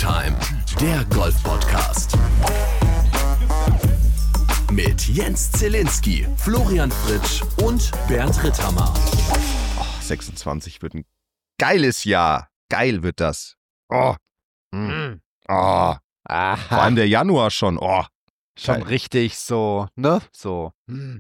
Time, der Golf-Podcast. Mit Jens Zielinski, Florian Fritsch und Bernd Ritthammer. 26 wird ein geiles Jahr. Geil wird das. Oh. Oh. Aha. Vor allem der Januar schon. Oh. Schon Geil. richtig so, ne? So.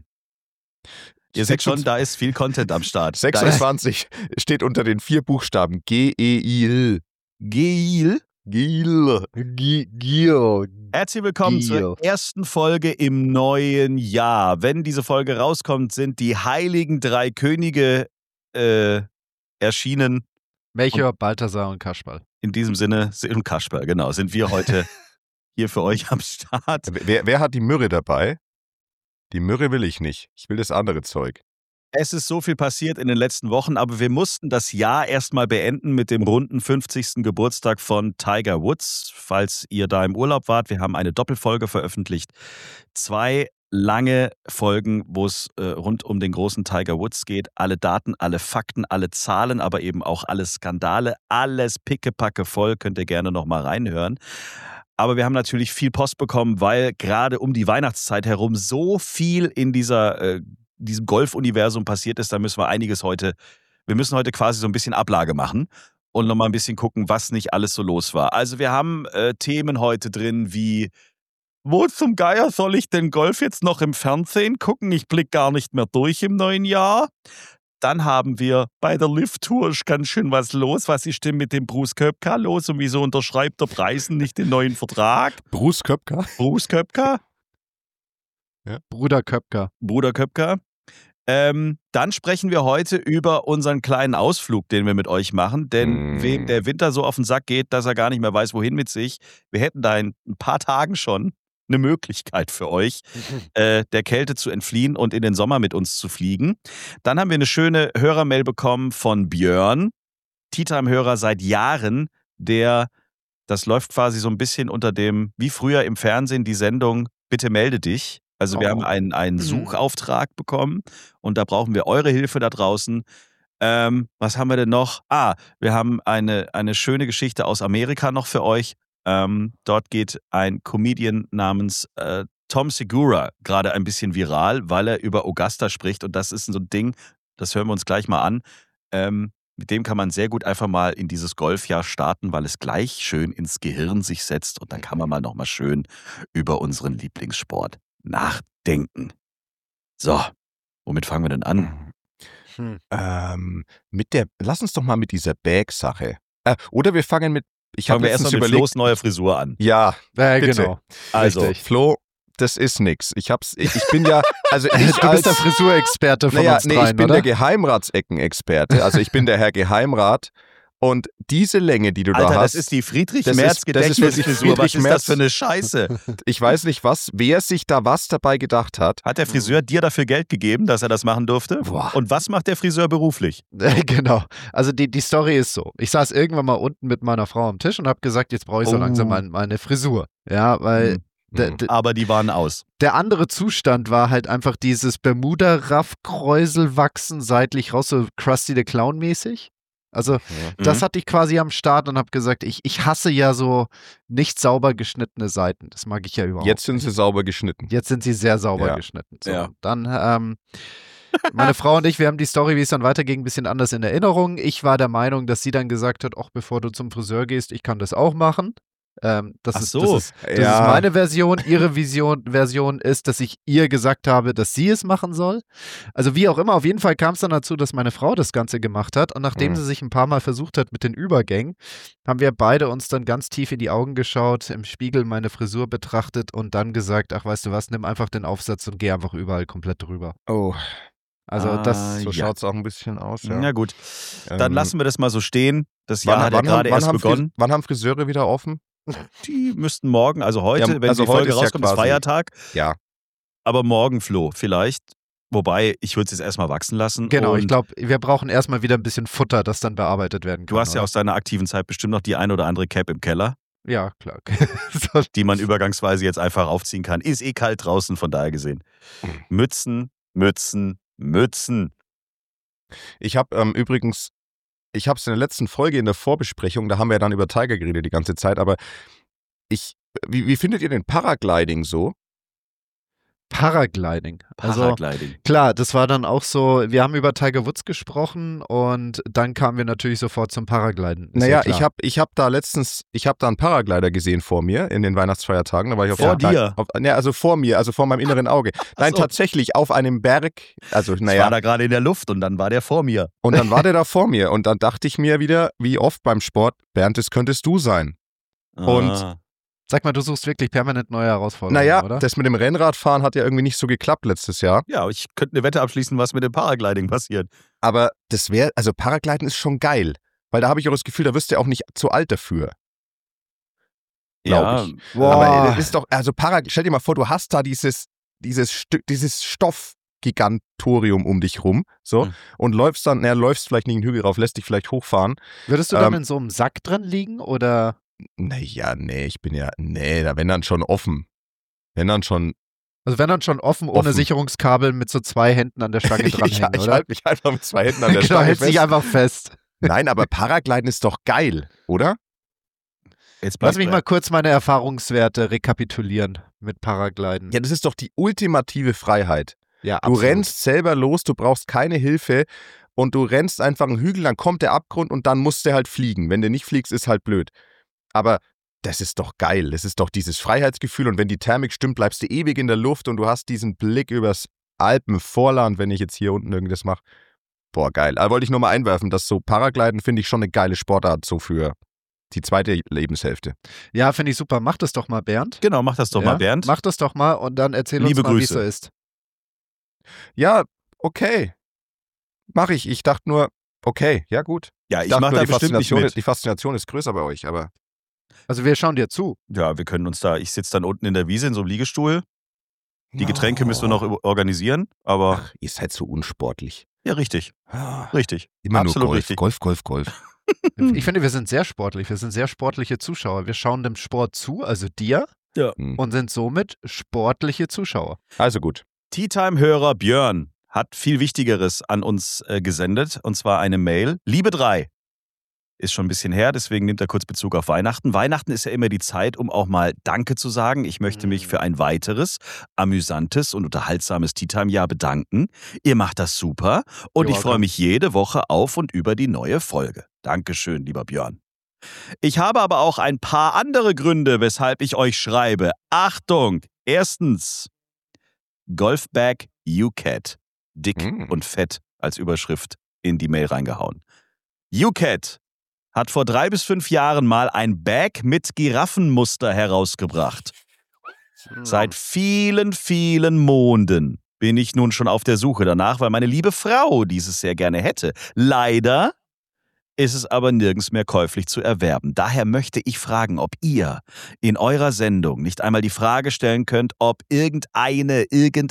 Ihr seht schon, da ist viel Content am Start. 26 steht unter den 4 Buchstaben G-E-I-L. Geil. Gil. Gio. Herzlich willkommen zur ersten Folge im neuen Jahr. Wenn diese Folge rauskommt, sind die heiligen 3 Könige erschienen. Melchior, Balthasar und Kasperl. In diesem Sinne, und Kasper, genau, sind wir heute hier für euch am Start. Wer hat die Myrrhe dabei? Die Myrrhe will ich nicht. Ich will das andere Zeug. Es ist so viel passiert in den letzten Wochen, aber wir mussten das Jahr erstmal beenden mit dem runden 50. Geburtstag von Tiger Woods. Falls ihr da im Urlaub wart, wir haben eine Doppelfolge veröffentlicht. 2 lange Folgen, wo es rund um den großen Tiger Woods geht. Alle Daten, alle Fakten, alle Zahlen, aber eben auch alle Skandale. Alles pickepacke voll, könnt ihr gerne nochmal reinhören. Aber wir haben natürlich viel Post bekommen, weil gerade um die Weihnachtszeit herum so viel in diesem Golf-Universum passiert ist. Da müssen wir müssen heute quasi so ein bisschen Ablage machen und nochmal ein bisschen gucken, was nicht alles so los war. Also wir haben Themen heute drin wie: Wo zum Geier soll ich denn Golf jetzt noch im Fernsehen gucken? Ich blick gar nicht mehr durch im neuen Jahr. Dann haben wir bei der Lift-Tour ist ganz schön was los. Was ist denn mit dem Bruce Köpka los und wieso unterschreibt der Preisen nicht den neuen Vertrag? Bruce Köpka? Bruce Köpka? Bruder Köpker. Bruder Köpka. Dann sprechen wir heute über unseren kleinen Ausflug, den wir mit euch machen. Denn wem der Winter so auf den Sack geht, dass er gar nicht mehr weiß, wohin mit sich, wir hätten da in ein paar Tagen schon eine Möglichkeit für euch, der Kälte zu entfliehen und in den Sommer mit uns zu fliegen. Dann haben wir eine schöne Hörermail bekommen von Björn, Tea-Time-Hörer seit Jahren, das läuft quasi so ein bisschen unter dem, wie früher im Fernsehen, die Sendung Bitte melde dich. Also wir haben einen Suchauftrag bekommen und da brauchen wir eure Hilfe da draußen. Was haben wir denn noch? Wir haben eine schöne Geschichte aus Amerika noch für euch. Dort geht ein Comedian namens Tom Segura gerade ein bisschen viral, weil er über Augusta spricht und das ist so ein Ding, das hören wir uns gleich mal an. Mit dem kann man sehr gut einfach mal in dieses Golfjahr starten, weil es gleich schön ins Gehirn sich setzt und dann kann man mal nochmal schön über unseren Lieblingssport nachdenken. So, womit fangen wir denn an? Lass uns doch mal mit dieser Bag-Sache. Oder wir fangen mit. Fangen wir erstmal mit Flo's neuer Frisur an. Ja, bitte. Genau. Also, Richtig. Flo, das ist nix. Ich bin ja, also Du bist der Frisurexperte von uns dreien, ich bin oder? der Geheimratseckenexperte. Also ich bin der Herr Geheimrat. Und diese Länge, die du Alter, da hast. das ist die das ist wirklich Friedrich-Merz-Gedächtnisfrisur. Was ist das Friedrich-Merz. für eine Scheiße? Ich weiß nicht, wer sich da was dabei gedacht hat. Hat der Friseur dir dafür Geld gegeben, dass er das machen durfte? Boah. Und was macht der Friseur beruflich? Genau. Also die Story ist so. Ich saß irgendwann mal unten mit meiner Frau am Tisch und habe gesagt, jetzt brauche ich so langsam meine Frisur. Ja, weil Aber die waren aus. der andere Zustand war halt einfach dieses Bermuda-Raff-Kräuselwachsen seitlich raus, so Krusty the Clown mäßig. Also das hatte ich quasi am Start und habe gesagt, ich hasse ja so nicht sauber geschnittene Seiten. Das mag ich ja überhaupt Jetzt sind nicht. sie sauber geschnitten. Jetzt sind sie sehr sauber Ja. geschnitten. So, Ja. Dann meine Frau und ich, wir haben die Story, wie es dann weiterging, ein bisschen anders in Erinnerung. Ich war der Meinung, dass sie dann gesagt hat, ach, bevor du zum Friseur gehst, ich kann das auch machen. Das Ach ist so. das Ja. ist meine Version. Ihre Version ist, dass ich ihr gesagt habe, dass sie es machen soll. Also wie auch immer, auf jeden Fall kam es dann dazu, dass meine Frau das Ganze gemacht hat. Und nachdem sie sich ein paar Mal versucht hat mit den Übergängen, haben wir beide uns dann ganz tief in die Augen geschaut, im Spiegel meine Frisur betrachtet und dann gesagt, ach, weißt du was, nimm einfach den Aufsatz und geh einfach überall komplett drüber. Oh, Also das so ja. schaut es auch ein bisschen aus. Ja. Na gut, dann lassen wir das mal so stehen. Das Wann- Jahr hat ja wann gerade haben- erst wann haben begonnen. Wann haben Friseure wieder offen? Die müssten morgen, also heute, Ja, wenn also die heute Folge ist ja rauskommt, ist quasi- Feiertag. Ja. Aber morgen, Flo, vielleicht. Wobei, ich würde es jetzt erstmal wachsen lassen. Genau, und ich glaube, wir brauchen erstmal wieder ein bisschen Futter, das dann bearbeitet werden kann. du hast ja oder? aus deiner aktiven Zeit bestimmt noch die ein oder andere Cap im Keller, Ja, klar. So, die man übergangsweise jetzt einfach aufziehen kann. Ist eh kalt draußen, von daher gesehen. Mützen. Ich habe übrigens ich habe es in der letzten Folge in der Vorbesprechung, da haben wir ja dann über Tiger geredet die ganze Zeit, aber wie findet ihr denn Paragliding so? Paragliding. Paragliding. Klar, das war dann auch so, wir haben über Tiger Woods gesprochen und dann kamen wir natürlich sofort zum Paragliden. Naja, ich hab da einen Paraglider gesehen vor mir in den Weihnachtsfeiertagen. Da war ich Vor dir? Also vor mir, also vor meinem inneren Auge. Nein, tatsächlich auf einem Berg. Also, Ich war da gerade in der Luft und dann war der vor mir. Und dann war der da vor mir und dann dachte ich mir wieder, wie oft beim Sport, Bernd, das könntest du sein. Und Sag mal, du suchst wirklich permanent neue Herausforderungen, naja, oder? das mit dem Rennradfahren hat ja irgendwie nicht so geklappt letztes Jahr. Ja, ich könnte eine Wette abschließen, was mit dem Paragliding passiert. Aber also Paragliden ist schon geil. Weil da habe ich auch das Gefühl, da wirst du ja auch nicht zu alt dafür. Glaube ich. Boah. Aber das ist doch, also stell dir mal vor, du hast da dieses Stoffgigantorium um dich rum, so, und läufst vielleicht nicht einen Hügel rauf, lässt dich vielleicht hochfahren. Würdest du dann in so einem Sack drin liegen, oder? Naja, da wenn dann schon offen. Also wenn dann schon offen, ohne Offen. Sicherungskabel mit so 2 Händen an der Stange dranhängen, ich oder? halte mich einfach mit 2 Händen an der Genau, Stange hältst dich fest. einfach fest. Nein, aber Paragliden ist doch geil, oder? Lass mich mal kurz meine Erfahrungswerte rekapitulieren mit Paragliden. Ja, das ist doch die ultimative Freiheit. Ja, Du rennst selber los, du brauchst keine Hilfe und du rennst einfach einen Hügel, dann kommt der Abgrund und dann musst du halt fliegen. Wenn du nicht fliegst, ist halt blöd. Aber das ist doch geil. Das ist doch dieses Freiheitsgefühl und wenn die Thermik stimmt, bleibst du ewig in der Luft und du hast diesen Blick übers Alpenvorland, wenn ich jetzt hier unten irgendwas mache. Boah, geil. Aber wollte ich nur mal einwerfen, dass so Paragliden finde ich schon eine geile Sportart so für die zweite Lebenshälfte. Ja, finde ich super. Mach das doch mal, Bernd. Genau, mach das doch mal, Bernd. Mach das doch mal und dann erzähl Liebe uns mal, wie es Grüße. so ist. Ja, okay. Mach ich. Ich dachte nur, okay, ja gut. Ja, ich dachte mach nur, da bestimmt nicht mit. Die Faszination ist größer bei euch, aber Also wir schauen dir zu. Ja, wir können uns ich sitze dann unten in der Wiese in so einem Liegestuhl. Die Getränke müssen wir noch organisieren, aber ach, ihr seid so unsportlich. ja, richtig. Ah, Richtig. Immer Absolut nur richtig. Golf. Ich finde, wir sind sehr sportlich. Wir sind sehr sportliche Zuschauer. Wir schauen dem Sport zu, also dir, Ja. und sind somit sportliche Zuschauer. Also gut. Tea-Time-Hörer Björn hat viel Wichtigeres an uns gesendet, und zwar eine Mail. Liebe 3, ist schon ein bisschen her, deswegen nimmt er kurz Bezug auf Weihnachten. Weihnachten ist ja immer die Zeit, um auch mal Danke zu sagen. Ich möchte mich für ein weiteres, amüsantes und unterhaltsames Tea-Time-Jahr bedanken. Ihr macht das super und ich freue mich jede Woche auf und über die neue Folge. Dankeschön, lieber Björn. Ich habe aber auch ein paar andere Gründe, weshalb ich euch schreibe. Achtung! Erstens, Golfbag UCAT. Dick und fett als Überschrift in die Mail reingehauen. UCAT hat vor 3 bis 5 Jahren mal ein Bag mit Giraffenmuster herausgebracht. Seit vielen, vielen Monden bin ich nun schon auf der Suche danach, weil meine liebe Frau dieses sehr gerne hätte. Leider ist es aber nirgends mehr käuflich zu erwerben. Daher möchte ich fragen, ob ihr in eurer Sendung nicht einmal die Frage stellen könnt, ob irgendeiner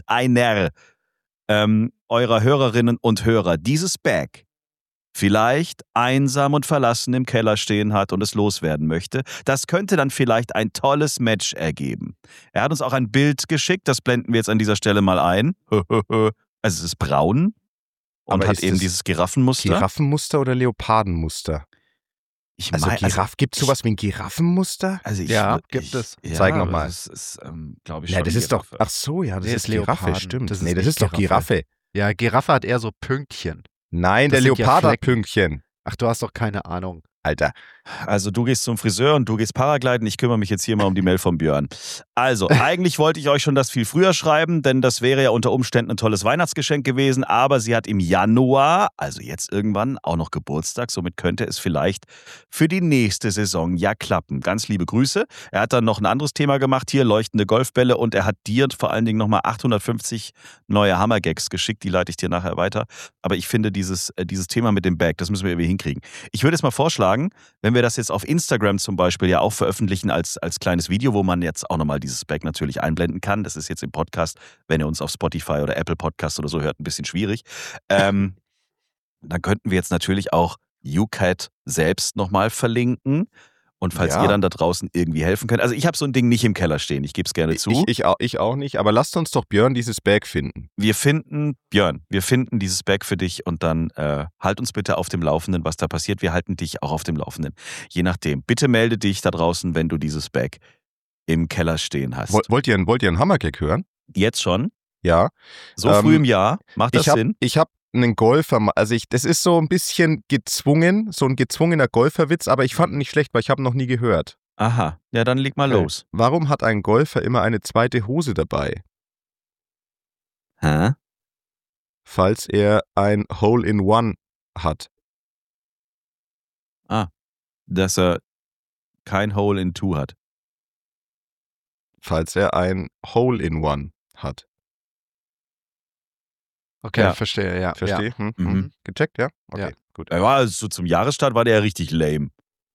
eurer Hörerinnen und Hörer dieses Bag vielleicht einsam und verlassen im Keller stehen hat und es loswerden möchte. Das könnte dann vielleicht ein tolles Match ergeben. Er hat uns auch ein Bild geschickt, das blenden wir jetzt an dieser Stelle mal ein. Also es ist braun und Aber hat ist eben es dieses Giraffenmuster. Giraffenmuster oder Leopardenmuster? Ich Also mein, gibt es sowas wie ein Giraffenmuster? Gibt es. Zeig noch mal. Das ist, glaube ich, Ja, schon das ist doch, Giraffe. ach so, ja, das Nee, ist ist Giraffe, Leoparden. stimmt. Das ist Nee, das nicht ist doch Giraffe. Ja, Giraffe hat eher so Pünktchen. Nein, Das der sind ja Leopard hat Flecken. Pünktchen. Ach, du hast doch keine Ahnung. Alter. Also du gehst zum Friseur und du gehst Paragliden. Ich kümmere mich jetzt hier mal um die Mail von Björn. Also, eigentlich wollte ich euch schon das viel früher schreiben, denn das wäre ja unter Umständen ein tolles Weihnachtsgeschenk gewesen. Aber sie hat im Januar, also jetzt irgendwann, auch noch Geburtstag. Somit könnte es vielleicht für die nächste Saison ja klappen. Ganz liebe Grüße. Er hat dann noch ein anderes Thema gemacht hier, leuchtende Golfbälle. Und er hat dir vor allen Dingen nochmal 850 neue Hammergags geschickt. Die leite ich dir nachher weiter. Aber ich finde dieses Thema mit dem Bag, das müssen wir irgendwie hinkriegen. Ich würde jetzt mal vorschlagen, wenn wir das jetzt auf Instagram zum Beispiel ja auch veröffentlichen als kleines Video, wo man jetzt auch nochmal dieses Bag natürlich einblenden kann. Das ist jetzt im Podcast, wenn ihr uns auf Spotify oder Apple Podcast oder so hört, ein bisschen schwierig. Dann könnten wir jetzt natürlich auch UCAT selbst nochmal verlinken Und falls Ja. ihr dann da draußen irgendwie helfen könnt. Also ich habe so ein Ding nicht im Keller stehen, ich gebe es gerne zu. Ich auch nicht, aber lasst uns doch Björn dieses Bag finden. Wir finden dieses Bag für dich und dann halt uns bitte auf dem Laufenden, was da passiert. Wir halten dich auch auf dem Laufenden. Je nachdem. Bitte melde dich da draußen, wenn du dieses Bag im Keller stehen hast. Wollt ihr einen Hammergag hören? Jetzt schon? Ja. So früh im Jahr? Macht das Sinn? Ich habe einen Golfer, das ist so ein bisschen gezwungen, so ein gezwungener Golferwitz, aber ich fand ihn nicht schlecht, weil ich habe ihn noch nie gehört. Aha, ja dann leg mal los. Warum hat ein Golfer immer eine zweite Hose dabei? Hä? Falls er ein Hole-in-One hat. Dass er kein Hole-in-Two hat. Falls er ein Hole-in-One hat. Okay, Ja. verstehe, ja. Verstehe? Mhm. Gecheckt, ja? Okay, Ja. gut. Er war so zum Jahresstart war der ja richtig lame.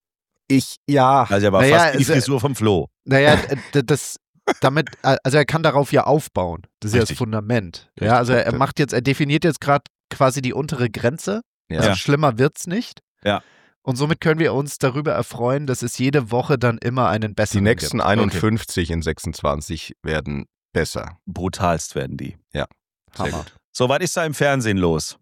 Ja. Also er war Naja, fast wie die ist er- Frisur vom Flo. Naja, also er kann darauf ja aufbauen. Das ist ja das Richtig. Fundament. Richtig, Ja, also er Punkte. er definiert jetzt gerade quasi die untere Grenze. Ja. Also schlimmer wird's nicht. Ja. Und somit können wir uns darüber erfreuen, dass es jede Woche dann immer einen Die besseren nächsten gibt. 51 in 26 werden besser. Brutalst werden die. Sehr Hammer. gut. So, was ist da im Fernsehen los?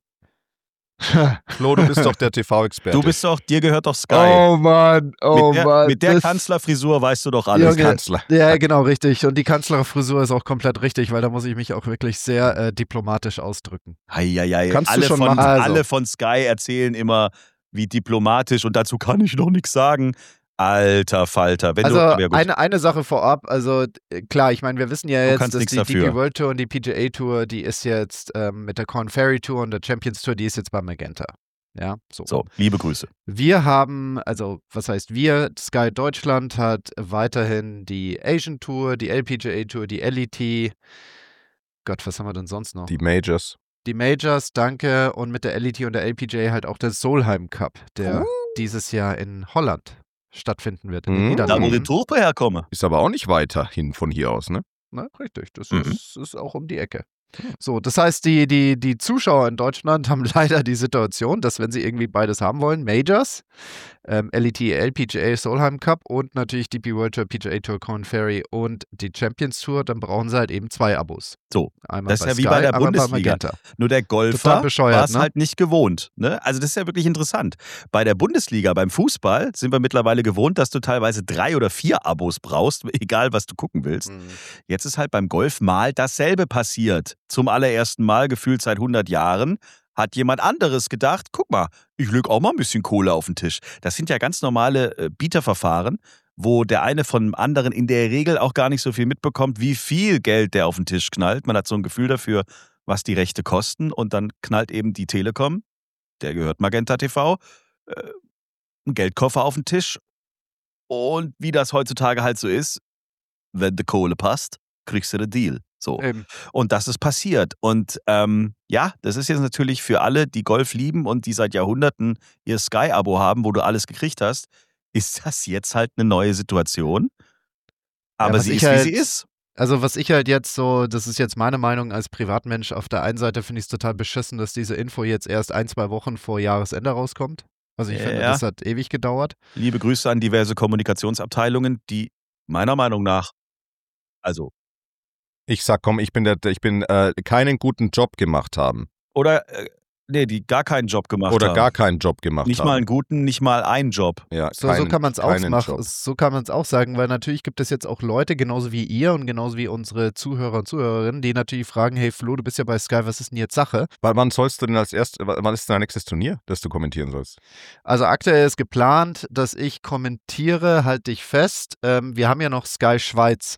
Flo, du bist doch der TV-Experte. Du bist doch, dir gehört doch Sky. Oh Mann, mit der Kanzlerfrisur weißt du doch alles. Junge, Kanzler. Ja, genau, richtig. Und die Kanzlerfrisur ist auch komplett richtig, weil da muss ich mich auch wirklich sehr diplomatisch ausdrücken. Heieiei. Kannst du alle, schon von, machen. Also. alle von Sky erzählen immer, wie diplomatisch und dazu kann ich noch nichts sagen. Alter Falter. Wenn Also ja gut. eine Sache vorab, also klar, ich meine, wir wissen ja jetzt, kannst dass nichts die dafür. DP World Tour und die PGA Tour, die ist jetzt mit der Korn Ferry Tour und der Champions Tour, die ist jetzt bei Magenta. Ja, so. So, liebe Grüße. Wir haben, also was heißt wir? Sky Deutschland hat weiterhin die Asian Tour, die LPGA Tour, die LET. Gott, was haben wir denn sonst noch? Die Majors. Die Majors, danke. Und mit der LET und der LPGA halt auch der Solheim Cup, der dieses Jahr in Holland stattfinden wird, in den Mhm. Da, wo Niederlanden. die Truppe herkomme. Ist aber auch nicht weiter hin von hier aus, ne? Na, richtig, das Mhm. ist auch um die Ecke. So, das heißt, die Zuschauer in Deutschland haben leider die Situation, dass wenn sie irgendwie beides haben wollen, Majors, LET, LPGA, Solheim Cup und natürlich DP World Tour, PGA Tour, Korn Ferry und die Champions Tour, dann brauchen sie halt eben 2 Abos. So, Einmal das ist bei ja wie Sky, bei der einmal bei Bundesliga. Magenta. Nur der Total Golfer bescheuert, war es ne? halt nicht gewohnt. Ne? Also das ist ja wirklich interessant. Bei der Bundesliga, beim Fußball, sind wir mittlerweile gewohnt, dass du teilweise 3 oder 4 Abos brauchst, egal was du gucken willst. Jetzt ist halt beim Golf mal dasselbe passiert. Zum allerersten Mal, gefühlt seit 100 Jahren, hat jemand anderes gedacht, guck mal, ich leg auch mal ein bisschen Kohle auf den Tisch. Das sind ja ganz normale Bieterverfahren, wo der eine von dem anderen in der Regel auch gar nicht so viel mitbekommt, wie viel Geld der auf den Tisch knallt. Man hat so ein Gefühl dafür, was die Rechte kosten und dann knallt eben die Telekom, der gehört Magenta TV, einen Geldkoffer auf den Tisch und wie das heutzutage halt so ist, wenn die Kohle passt, kriegst du den Deal. So. Eben. Und das ist passiert. Und ja, das ist jetzt natürlich für alle, die Golf lieben und die seit Jahrhunderten ihr Sky-Abo haben, wo du alles gekriegt hast, ist das jetzt halt eine neue Situation. Aber was sie ich ist, wie halt- sie ist. Also was ich halt jetzt so, das ist jetzt meine Meinung als Privatmensch, auf der einen Seite finde ich es total beschissen, dass diese Info jetzt erst 1-2 Wochen vor Jahresende rauskommt. Also ich finde, Ja. das hat ewig gedauert. Liebe Grüße an diverse Kommunikationsabteilungen, die meiner Meinung nach, also, Ich sag, komm, ich bin keinen guten Job gemacht haben. oder, die gar keinen Job gemacht Oder haben. gar keinen Job gemacht Nicht haben. mal einen guten, nicht mal einen Job. Ja, So keinen- kann man es auch keinen machen. Job. So kann man es auch sagen, weil natürlich gibt es jetzt auch Leute, genauso wie ihr und genauso wie unsere Zuhörer und Zuhörerinnen, die natürlich fragen, hey Flo, du bist ja bei Sky, was ist denn jetzt Sache? Wann sollst du denn wann ist dein nächstes Turnier, das du kommentieren sollst? Also aktuell ist geplant, dass ich kommentiere, halt dich fest. Wir haben ja noch Sky Schweiz.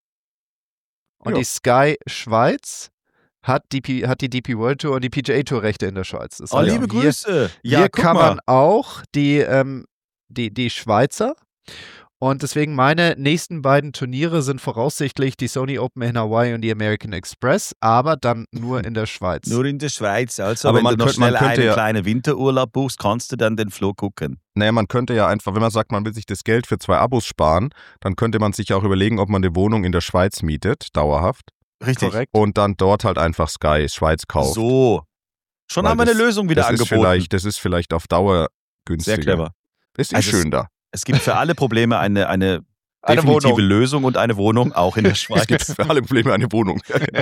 Und Ja. die Sky Schweiz hat die DP World Tour und die PGA Tour Rechte in der Schweiz. Das Oh, heißt, liebe wir- Grüße. Ja, wir guck covern mal. auch die Schweizer. Und deswegen meine nächsten beiden Turniere sind voraussichtlich die Sony Open in Hawaii und die American Express, aber dann nur in der Schweiz. Nur in der Schweiz. Also, Aber wenn man du noch könnte- man schnell könnte einen ja- kleinen Winterurlaub buchst, kannst du dann den Flo gucken. Naja, man könnte ja einfach, wenn man sagt, man will sich das Geld für 2 Abos sparen, dann könnte man sich ja auch überlegen, ob man eine Wohnung in der Schweiz mietet, dauerhaft, Richtig. Korrekt. und dann dort halt einfach Sky Schweiz kauft. So. Schon Weil haben wir eine Lösung wieder das angeboten. das ist vielleicht auf Dauer günstiger. Sehr clever. Es ist Also schön da. Es gibt für alle Probleme eine Eine definitive Wohnung. Lösung und eine Wohnung, auch in der Schweiz. Es gibt für alle Probleme eine Wohnung.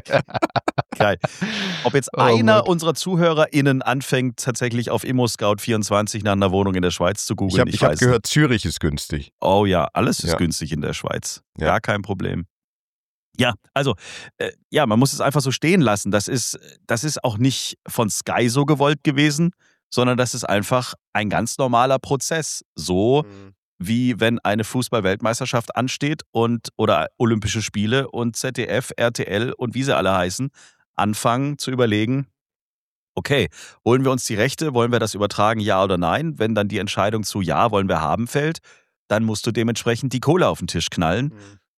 Geil. Ob jetzt Oh einer Mann. unserer ZuhörerInnen anfängt, tatsächlich auf ImmoScout24 nach einer Wohnung in der Schweiz zu googeln, Ich hab weiß gehört, Zürich ist günstig. nicht. Oh ja, alles ist Ja. günstig in der Schweiz. Ja. Gar kein Problem. Ja, also, man muss es einfach so stehen lassen. Das ist auch nicht von Sky so gewollt gewesen, sondern das ist einfach ein ganz normaler Prozess. So wie wenn eine Fußball-Weltmeisterschaft ansteht oder Olympische Spiele und ZDF, RTL und wie sie alle heißen, anfangen zu überlegen, okay, holen wir uns die Rechte, wollen wir das übertragen, ja oder nein? Wenn dann die Entscheidung zu ja, wollen wir haben fällt, dann musst du dementsprechend die Kohle auf den Tisch knallen.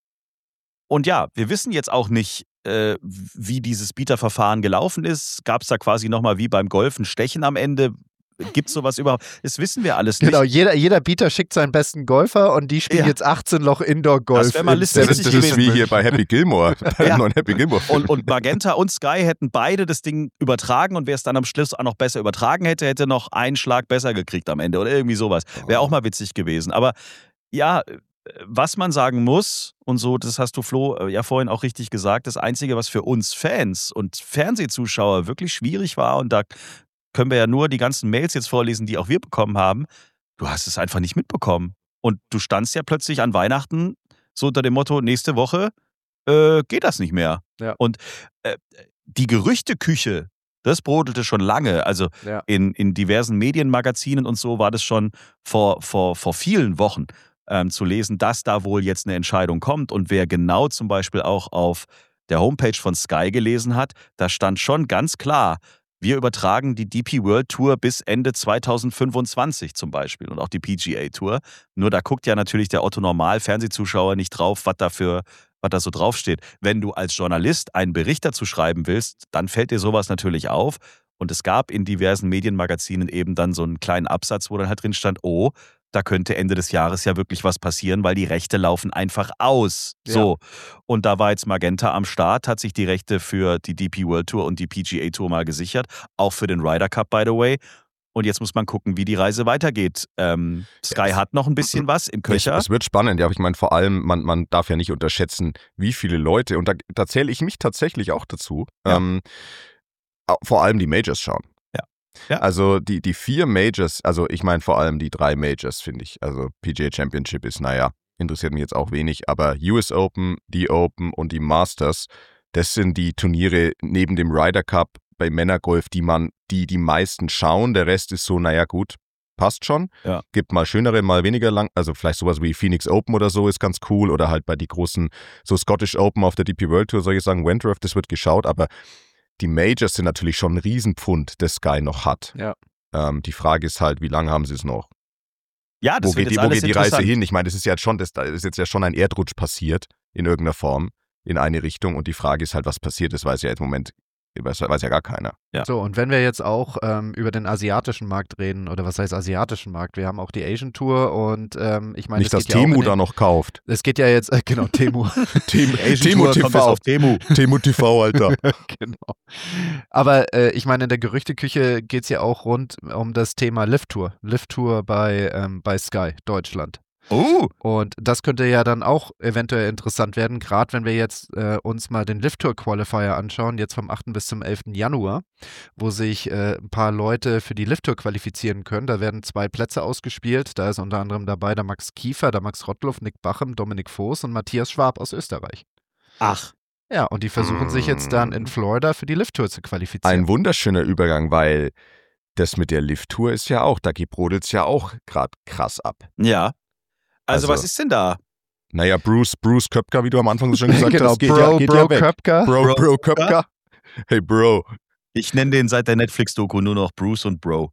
Und ja, wir wissen jetzt auch nicht, wie dieses Bieterverfahren gelaufen ist. Gab es da quasi nochmal wie beim Golf ein Stechen am Ende? Gibt es sowas überhaupt? Das wissen wir alles nicht. Genau, jeder Bieter schickt seinen besten Golfer und die spielen Ja. jetzt 18 Loch Indoor-Golf. Das wär mal im lustig Das Seven ist wie Seasons. hier bei Happy Gilmore, bei dem neuen Happy Gilmore. Und Magenta und Sky hätten beide das Ding übertragen und wer es dann am Schluss auch noch besser übertragen hätte, hätte noch einen Schlag besser gekriegt am Ende oder irgendwie sowas. Wäre auch mal witzig gewesen. Aber ja, was man sagen muss, und so, das hast du, Flo, ja vorhin auch richtig gesagt, das Einzige, was für uns Fans und Fernsehzuschauer wirklich schwierig war, und da können wir ja nur die ganzen Mails jetzt vorlesen, die auch wir bekommen haben, du hast es einfach nicht mitbekommen. Und du standst ja plötzlich an Weihnachten so unter dem Motto, nächste Woche geht das nicht mehr. Ja. Und die Gerüchteküche, das brodelte schon lange. Also Ja. in diversen Medienmagazinen und so war das schon vor vielen Wochen zu lesen, dass da wohl jetzt eine Entscheidung kommt. Und wer genau zum Beispiel auch auf der Homepage von Sky gelesen hat, da stand schon ganz klar, wir übertragen die DP World Tour bis Ende 2025 zum Beispiel und auch die PGA Tour. Nur da guckt ja natürlich der Otto-Normal-Fernsehzuschauer nicht drauf, was da so draufsteht. Wenn du als Journalist einen Bericht dazu schreiben willst, dann fällt dir sowas natürlich auf. Und es gab in diversen Medienmagazinen eben dann so einen kleinen Absatz, wo dann halt drin stand, oh, da könnte Ende des Jahres ja wirklich was passieren, weil die Rechte laufen einfach aus. So. Und da war jetzt Magenta am Start, hat sich die Rechte für die DP World Tour und die PGA Tour mal gesichert. Auch für den Ryder Cup, by the way. Und jetzt muss man gucken, wie die Reise weitergeht. Sky hat noch ein bisschen was im Köcher. Es wird spannend, ja, aber ich meine, vor allem, man darf ja nicht unterschätzen, wie viele Leute, und da zähle ich mich tatsächlich auch dazu, vor allem die Majors schauen. Ja. Also die 4 Majors, also ich meine vor allem die 3 Majors, finde ich. Also PGA Championship ist, naja, interessiert mich jetzt auch wenig, aber US Open, die Open und die Masters, das sind die Turniere neben dem Ryder Cup bei Männergolf, die meisten schauen. Der Rest ist so, naja gut, passt schon. Ja. Gibt mal schönere, mal weniger lang, also vielleicht sowas wie Phoenix Open oder so ist ganz cool oder halt bei die großen, so Scottish Open auf der DP World Tour, solche Sachen, Wentworth, das wird geschaut, aber die Majors sind natürlich schon ein Riesenpfund, das Sky noch hat. Ja. Die Frage ist halt, wie lange haben sie es noch? Ja, das Wo wird geht jetzt alles die Reise interessant. hin? Ich meine, da ist jetzt ja schon ein Erdrutsch passiert, in irgendeiner Form, in eine Richtung. Und die Frage ist halt, was passiert ist, weiß ja im Moment, weiß ja gar keiner. Ja. So, und wenn wir jetzt auch über den asiatischen Markt reden, oder was heißt asiatischen Markt? Wir haben auch die Asian Tour und ich meine, Nicht, dass geht ja auch Temu in da noch kauft. Es geht ja jetzt, genau, Temu. Temu kommt jetzt TV. auf Temu. Temu TV, Alter. Genau. Aber ich meine, in der Gerüchteküche geht es ja auch rund um das Thema Lift Tour. Lift Tour bei Sky Deutschland. Und das könnte ja dann auch eventuell interessant werden, gerade wenn wir jetzt uns mal den Lift Tour Qualifier anschauen, jetzt vom 8. bis zum 11. Januar, wo sich ein paar Leute für die Lift Tour qualifizieren können. Da werden 2 Plätze ausgespielt. Da ist unter anderem dabei der Max Kiefer, der Max Rottluff, Nick Bachem, Dominik Voß und Matthias Schwab aus Österreich. Ach. Ja, und die versuchen sich jetzt dann in Florida für die Lift Tour zu qualifizieren. Ein wunderschöner Übergang, weil das mit der Lift Tour ist ja auch, da brodelt es ja auch gerade krass ab. Ja. Also, Also- was ist denn da? Naja, Bruce Köpker, wie du am Anfang so schön gesagt Genau, hast, geht Bro ja weg. Köpker. Bro Köpker. Hey Bro. Ich nenne den seit der Netflix-Doku nur noch Bruce und Bro.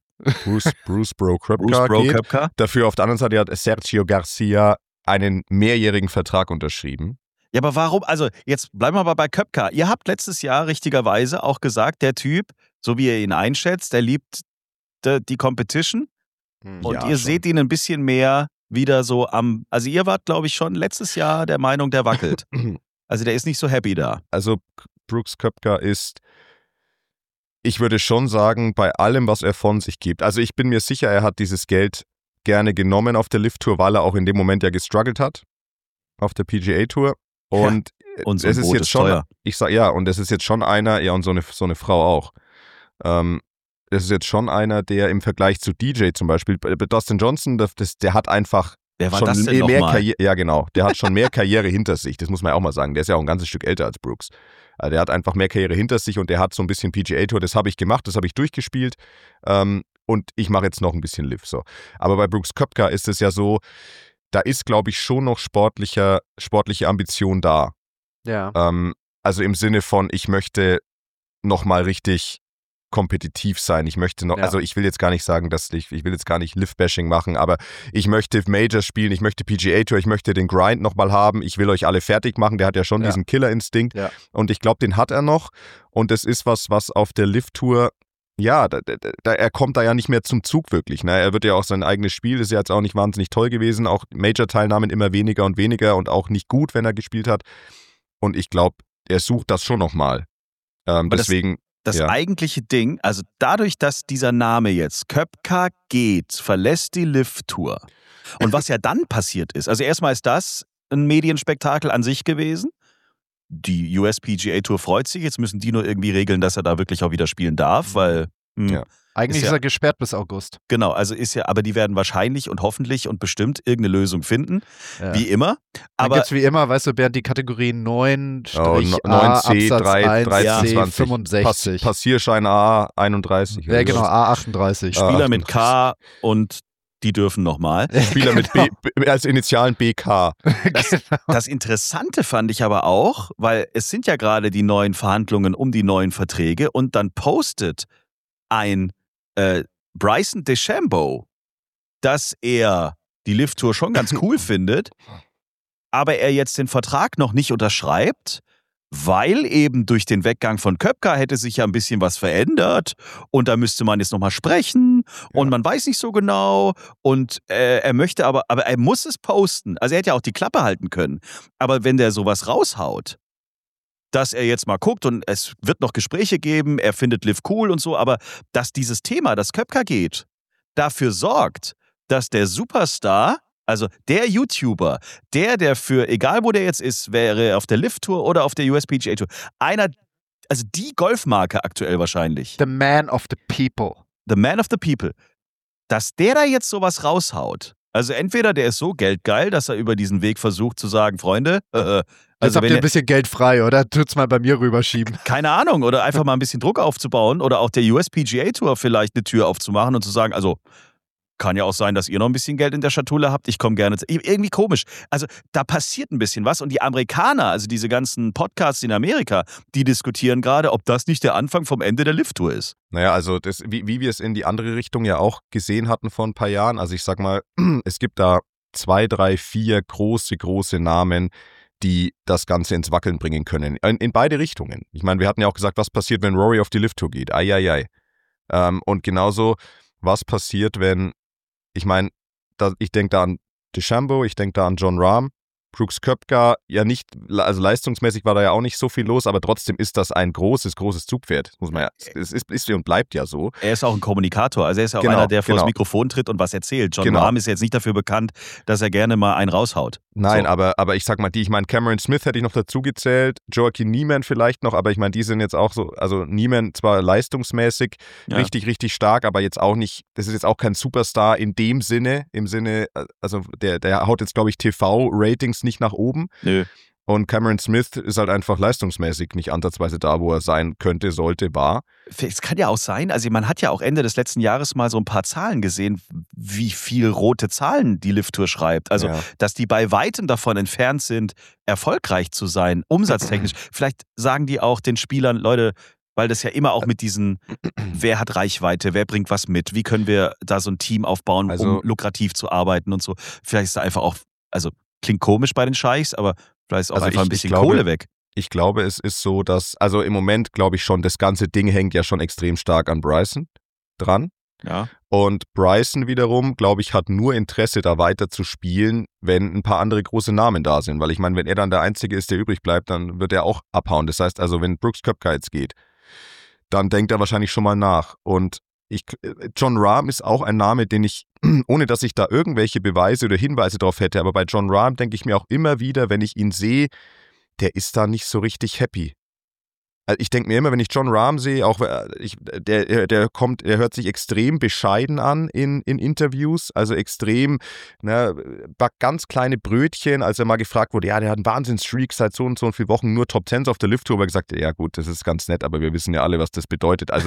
Bruce Bro Köpker Bruce Bro geht. Köpker. Dafür auf der anderen Seite hat Sergio Garcia einen mehrjährigen Vertrag unterschrieben. Ja, aber warum? Also, jetzt bleiben wir aber bei Köpker. Ihr habt letztes Jahr richtigerweise auch gesagt, der Typ, so wie ihr ihn einschätzt, der liebt die Competition und Ja, ihr schon. seht ihn ein bisschen mehr wieder so also ihr wart, glaube ich, schon letztes Jahr der Meinung, der wackelt. Also der ist nicht so happy da. Also Brooks Köpker ist, ich würde schon sagen, bei allem, was er von sich gibt, also ich bin mir sicher, er hat dieses Geld gerne genommen auf der Lift-Tour, weil er auch in dem Moment ja gestruggelt hat auf der PGA-Tour. Und Und so es ein ist Boot jetzt ist schon, teuer. ich sag ja, und es ist jetzt schon einer, ja, und so eine Frau auch. Das ist jetzt schon einer, der im Vergleich zu DJ zum Beispiel, Dustin Johnson, der hat einfach Wer war schon das denn mehr nochmal? Karriere, ja genau, der hat schon mehr Karriere hinter sich, das muss man ja auch mal sagen, der ist ja auch ein ganzes Stück älter als Brooks. Also der hat einfach mehr Karriere hinter sich und der hat so ein bisschen PGA-Tour, das habe ich gemacht, das habe ich durchgespielt und ich mache jetzt noch ein bisschen Liv. So. Aber bei Brooks Koepka ist es ja so, da ist, glaube ich, schon noch sportliche Ambition da. Ja. Also im Sinne von, ich möchte nochmal richtig kompetitiv sein. Ich möchte noch, also ich will jetzt gar nicht sagen, ich will jetzt gar nicht Liv-Bashing machen, aber ich möchte Majors spielen, ich möchte PGA-Tour, ich möchte den Grind nochmal haben, ich will euch alle fertig machen, der hat ja schon diesen Killer-Instinkt und ich glaube, den hat er noch und das ist was auf der Liv-Tour, ja, er kommt da ja nicht mehr zum Zug wirklich. Ne? Er wird ja auch sein eigenes Spiel, ist ja jetzt auch nicht wahnsinnig toll gewesen, auch Major-Teilnahmen immer weniger und auch nicht gut, wenn er gespielt hat und ich glaube, er sucht das schon nochmal. Deswegen Das eigentliche Ding, also dadurch, dass dieser Name jetzt Koepka verlässt die Liv-Tour. Und was ja dann passiert ist, also erstmal ist das ein Medienspektakel an sich gewesen. Die USPGA Tour freut sich, jetzt müssen die nur irgendwie regeln, dass er da wirklich auch wieder spielen darf, weil eigentlich ist er gesperrt bis August. Genau, also aber die werden wahrscheinlich und hoffentlich und bestimmt irgendeine Lösung finden, wie immer. Aber gibt es wie immer, weißt du, Bernd, die Kategorien 9-A, 9C, Absatz 1, 23, C, 65. Passierschein A, 31. Ja, genau, A38. Spieler mit K und die dürfen nochmal. Spieler mit B, als Initialen BK. Das Interessante fand ich aber auch, weil es sind ja gerade die neuen Verhandlungen um die neuen Verträge und dann postet ein Bryson DeChambeau, dass er die Liv-Tour schon ganz cool findet, aber er jetzt den Vertrag noch nicht unterschreibt, weil eben durch den Weggang von Koepka hätte sich ja ein bisschen was verändert und da müsste man jetzt nochmal sprechen und man weiß nicht so genau und er möchte aber er muss es posten. Also er hätte ja auch die Klappe halten können. Aber wenn der sowas raushaut, dass er jetzt mal guckt und es wird noch Gespräche geben, er findet Liv cool und so, aber dass dieses Thema, das Koepka dafür sorgt, dass der Superstar, also der YouTuber, der für, egal wo der jetzt ist, wäre auf der Liv-Tour oder auf der USPGA Tour, also die Golfmarke aktuell wahrscheinlich. The man of the people. The man of the people. Dass der da jetzt sowas raushaut, also entweder der ist so geldgeil, dass er über diesen Weg versucht zu sagen, Freunde, jetzt habt ihr ein bisschen Geld frei, oder? Tut's mal bei mir rüberschieben. Keine Ahnung, oder einfach mal ein bisschen Druck aufzubauen oder auch der USPGA Tour vielleicht eine Tür aufzumachen und zu sagen, also kann ja auch sein, dass ihr noch ein bisschen Geld in der Schatulle habt, ich komme gerne. Irgendwie komisch. Also da passiert ein bisschen was und die Amerikaner, also diese ganzen Podcasts in Amerika, die diskutieren gerade, ob das nicht der Anfang vom Ende der Liv-Tour ist. Naja, also wie wir es in die andere Richtung ja auch gesehen hatten vor ein paar Jahren, also ich sag mal, es gibt da 2, 3, 4 große Namen, die das Ganze ins Wackeln bringen können. In beide Richtungen. Ich meine, wir hatten ja auch gesagt, was passiert, wenn Rory auf die Liv-Tour geht. Eieiei. Und genauso, was passiert, wenn, ich meine, ich denke da an DeChambeau, ich denke da an Jon Rahm, Brooks Koepka, ja nicht, also leistungsmäßig war da ja auch nicht so viel los, aber trotzdem ist das ein großes Zugpferd. Muss man ja, es ist und bleibt ja so. Er ist auch ein Kommunikator, also er ist ja auch einer, der vor das Mikrofon tritt und was erzählt. Jon Rahm ist jetzt nicht dafür bekannt, dass er gerne mal einen raushaut. Nein, so. aber ich sag mal, ich meine, Cameron Smith hätte ich noch dazu gezählt, Joaquin Niemann vielleicht noch, aber ich meine, die sind jetzt auch so, also Niemann zwar leistungsmäßig richtig stark, aber jetzt auch nicht, das ist jetzt auch kein Superstar in dem Sinne, also der haut jetzt, glaube ich, TV-Ratings nicht nach oben. Nö. Und Cameron Smith ist halt einfach leistungsmäßig nicht ansatzweise da, wo er sein könnte, sollte, war. Es kann ja auch sein, also man hat ja auch Ende des letzten Jahres mal so ein paar Zahlen gesehen, wie viel rote Zahlen die Liv-Tour schreibt. Also, dass die bei weitem davon entfernt sind, erfolgreich zu sein, umsatztechnisch. Vielleicht sagen die auch den Spielern, Leute, weil das ja immer auch mit diesen, wer hat Reichweite, wer bringt was mit, wie können wir da so ein Team aufbauen, um lukrativ zu arbeiten und so. Vielleicht ist da einfach auch, also klingt komisch bei den Scheichs, aber vielleicht ist auch einfach ein bisschen Kohle weg. Ich glaube, es ist so, dass, also im Moment glaube ich schon, das ganze Ding hängt ja schon extrem stark an Bryson dran. Ja. Und Bryson wiederum, glaube ich, hat nur Interesse, da weiter zu spielen, wenn ein paar andere große Namen da sind. Weil ich meine, wenn er dann der Einzige ist, der übrig bleibt, dann wird er auch abhauen. Das heißt also, wenn Brooks Koepka jetzt geht, dann denkt er wahrscheinlich schon mal nach. Und Jon Rahm ist auch ein Name, den ich, ohne dass ich da irgendwelche Beweise oder Hinweise drauf hätte, aber bei Jon Rahm denke ich mir auch immer wieder, wenn ich ihn sehe, der ist da nicht so richtig happy. Also ich denke mir immer, wenn ich Jon Rahm sehe, auch der hört sich extrem bescheiden an in Interviews, also extrem, backt ganz kleine Brötchen, als er mal gefragt wurde, ja, der hat einen Wahnsinns-Streak seit so und vielen Wochen, nur Top 10s auf der Lift-Tour, aber gesagt, ja gut, das ist ganz nett, aber wir wissen ja alle, was das bedeutet. Also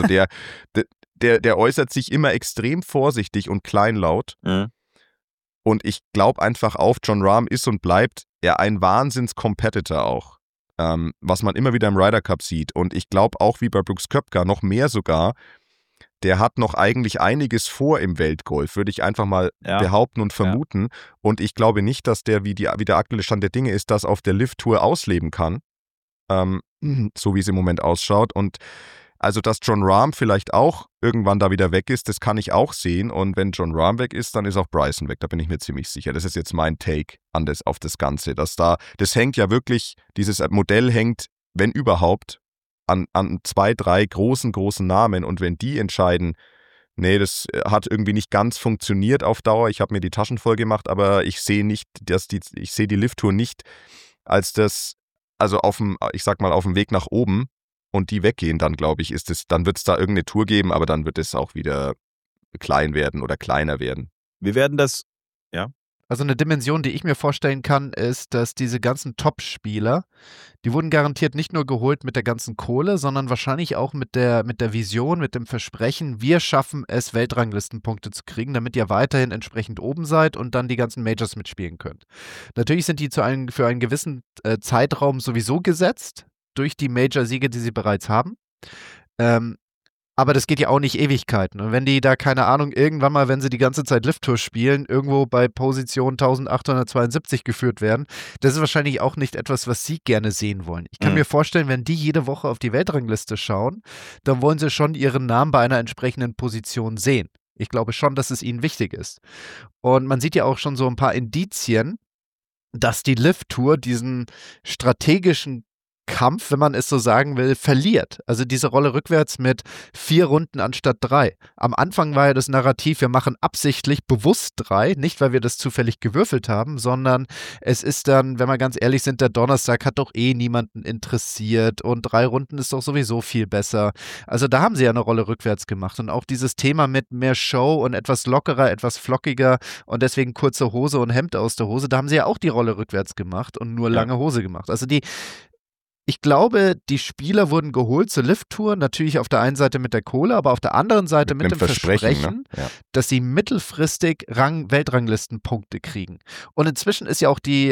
der äußert sich immer extrem vorsichtig und kleinlaut. Mhm. Und ich glaube einfach auf, Jon Rahm ist und bleibt er ein Wahnsinns-Competitor auch. Was man immer wieder im Ryder Cup sieht. Und ich glaube auch, wie bei Brooks Koepka, noch mehr sogar, der hat noch eigentlich einiges vor im Weltgolf, würde ich einfach mal behaupten und vermuten. Ja. Und ich glaube nicht, dass der, wie der aktuelle Stand der Dinge ist, das auf der Lift-Tour ausleben kann. So wie es im Moment ausschaut. Und also, dass Jon Rahm vielleicht auch irgendwann da wieder weg ist, das kann ich auch sehen. Und wenn Jon Rahm weg ist, dann ist auch Bryson weg. Da bin ich mir ziemlich sicher. Das ist jetzt mein Take auf das Ganze. Das hängt ja wirklich, dieses Modell hängt, wenn überhaupt, an 2, 3 großen Namen. Und wenn die entscheiden, nee, das hat irgendwie nicht ganz funktioniert auf Dauer, ich habe mir die Taschen voll gemacht, aber ich sehe die Lift-Tour nicht als das, also auf dem Weg nach oben, und die weggehen, dann glaube ich, dann wird es da irgendeine Tour geben, aber dann wird es auch wieder klein werden oder kleiner werden. Wir werden das, ja. Also eine Dimension, die ich mir vorstellen kann, ist, dass diese ganzen Top-Spieler, die wurden garantiert nicht nur geholt mit der ganzen Kohle, sondern wahrscheinlich auch mit der Vision, mit dem Versprechen, wir schaffen es, Weltranglistenpunkte zu kriegen, damit ihr weiterhin entsprechend oben seid und dann die ganzen Majors mitspielen könnt. Natürlich sind die für einen gewissen Zeitraum sowieso gesetzt, durch die Major-Siege, die sie bereits haben. Aber das geht ja auch nicht Ewigkeiten. Und wenn die da, keine Ahnung, irgendwann mal, wenn sie die ganze Zeit Lift-Tour spielen, irgendwo bei Position 1872 geführt werden, das ist wahrscheinlich auch nicht etwas, was sie gerne sehen wollen. Ich kann mir vorstellen, wenn die jede Woche auf die Weltrangliste schauen, dann wollen sie schon ihren Namen bei einer entsprechenden Position sehen. Ich glaube schon, dass es ihnen wichtig ist. Und man sieht ja auch schon so ein paar Indizien, dass die Lift-Tour diesen strategischen Kampf, wenn man es so sagen will, verliert. Also diese Rolle rückwärts mit 4 Runden anstatt 3. Am Anfang war ja das Narrativ, wir machen absichtlich bewusst 3, nicht weil wir das zufällig gewürfelt haben, sondern es ist dann, wenn wir ganz ehrlich sind, der Donnerstag hat doch eh niemanden interessiert und 3 Runden ist doch sowieso viel besser. Also da haben sie ja eine Rolle rückwärts gemacht und auch dieses Thema mit mehr Show und etwas lockerer, etwas flockiger und deswegen kurze Hose und Hemd aus der Hose, da haben sie ja auch die Rolle rückwärts gemacht und nur lange Hose gemacht. Also ich glaube, die Spieler wurden geholt zur Lift-Tour, natürlich auf der einen Seite mit der Kohle, aber auf der anderen Seite mit dem Versprechen, dass sie mittelfristig Weltranglistenpunkte kriegen. Und inzwischen ist ja auch die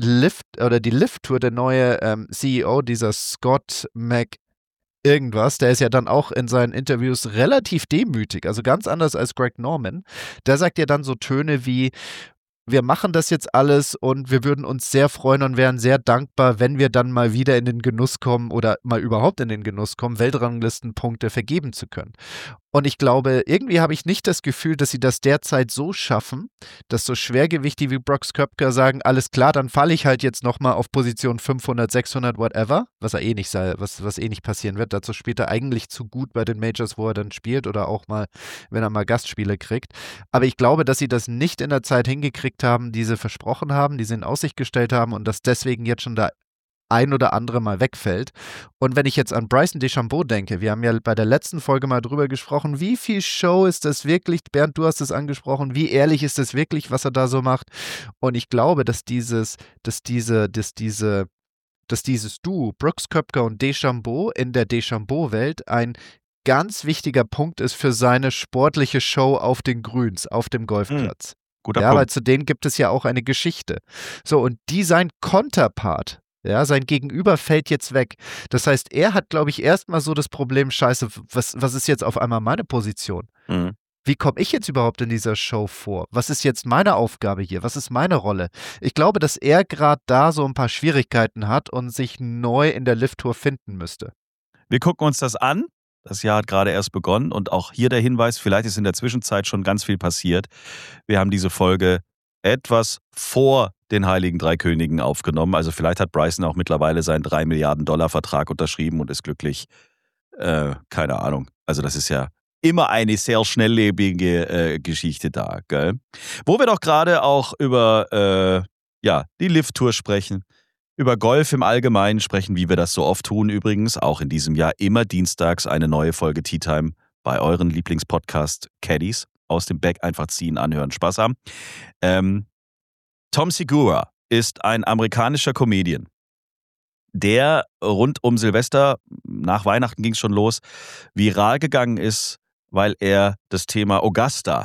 Lift-Tour, der neue CEO, dieser Scott irgendwas, der ist ja dann auch in seinen Interviews relativ demütig, also ganz anders als Greg Norman. Der sagt ja dann so Töne wie, wir machen das jetzt alles und wir würden uns sehr freuen und wären sehr dankbar, wenn wir dann mal wieder in den Genuss kommen oder mal überhaupt in den Genuss kommen, Weltranglistenpunkte vergeben zu können. Und ich glaube, irgendwie habe ich nicht das Gefühl, dass sie das derzeit so schaffen, dass so Schwergewichte wie Brooks Koepka sagen, alles klar, dann falle ich halt jetzt nochmal auf Position 500, 600, whatever, was er nicht sei, was nicht passieren wird. Dazu spielt er eigentlich zu gut bei den Majors, wo er dann spielt oder auch mal, wenn er mal Gastspiele kriegt. Aber ich glaube, dass sie das nicht in der Zeit hingekriegt haben, die sie versprochen haben, die sie in Aussicht gestellt haben und dass deswegen jetzt schon da ein oder andere mal wegfällt. Und wenn ich jetzt an Bryson DeChambeau denke, wir haben ja bei der letzten Folge mal drüber gesprochen, wie viel Show ist das wirklich? Bernd, du hast es angesprochen, wie ehrlich ist das wirklich, was er da so macht? Und ich glaube, dass dieses Duo, Brooks Koepka und DeChambeau in der DeChambeau-Welt ein ganz wichtiger Punkt ist für seine sportliche Show auf den Grüns, auf dem Golfplatz. Guter Punkt. Weil zu denen gibt es ja auch eine Geschichte. So, und sein Konterpart, sein Gegenüber fällt jetzt weg. Das heißt, er hat, glaube ich, erstmal so das Problem, scheiße, was ist jetzt auf einmal meine Position? Mhm. Wie komme ich jetzt überhaupt in dieser Show vor? Was ist jetzt meine Aufgabe hier? Was ist meine Rolle? Ich glaube, dass er gerade da so ein paar Schwierigkeiten hat und sich neu in der Lift-Tour finden müsste. Wir gucken uns das an. Das Jahr hat gerade erst begonnen und auch hier der Hinweis, vielleicht ist in der Zwischenzeit schon ganz viel passiert. Wir haben diese Folge etwas vor den Heiligen Drei Königen aufgenommen. Also vielleicht hat Bryson auch mittlerweile seinen $3 Milliarden Vertrag unterschrieben und ist glücklich. Keine Ahnung. Also das ist ja immer eine sehr schnelllebige Geschichte da, gell? Wo wir doch gerade auch über die Lift-Tour sprechen, über Golf im Allgemeinen sprechen, wie wir das so oft tun übrigens, auch in diesem Jahr immer dienstags eine neue Folge Tea Time bei euren Lieblingspodcast Caddies. Aus dem Bag einfach ziehen, anhören, Spaß haben. Tom Segura ist ein amerikanischer Comedian, der rund um Silvester, nach Weihnachten ging es schon los, viral gegangen ist, weil er das Thema Augusta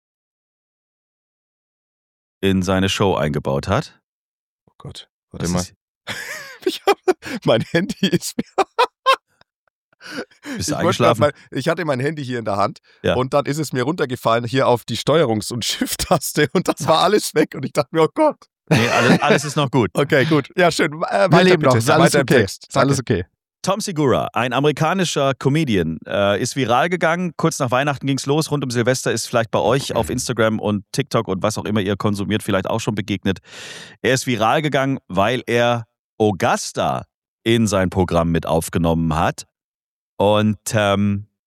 in seine Show eingebaut hat. Oh Gott, warte mal. Mein Handy ist mir... Bist du eingeschlafen? Ich hatte mein Handy hier in der Hand Ja. und dann ist es mir runtergefallen hier auf die Steuerungs- und Shift-Taste und das war alles weg und ich dachte mir, oh Gott. Nee, alles ist noch gut. Okay, gut. Ja, schön. Wir leben noch, ist alles okay. Ist alles okay. Tom Segura, ein amerikanischer Comedian, ist viral gegangen. Kurz nach Weihnachten ging es los. Rund um Silvester ist vielleicht bei euch auf Instagram und TikTok und was auch immer ihr konsumiert, vielleicht auch schon begegnet. Er ist viral gegangen, weil er Augusta in sein Programm mit aufgenommen hat. Und das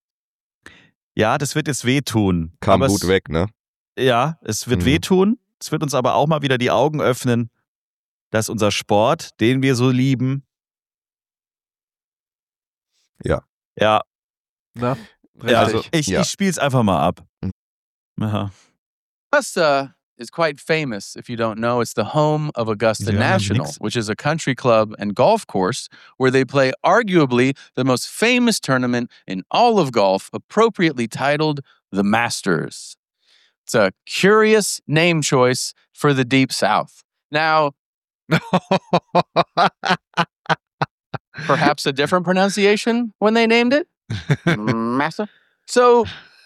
wird jetzt wehtun. Kam aber gut weg, ne? Ja, es wird wehtun. Es wird uns aber auch mal wieder die Augen öffnen, dass unser Sport, den wir so lieben, Ja. Ja. Na, Also ich spiele es einfach mal ab. Aha. Augusta is quite famous. If you don't know, it's the home of Augusta Ja, National, nix. which is a country club and golf course where they play arguably the most famous tournament in all of golf, appropriately titled the Masters. It's a curious name choice for the Deep South. Now, perhaps a different pronunciation when they named it? Master? So,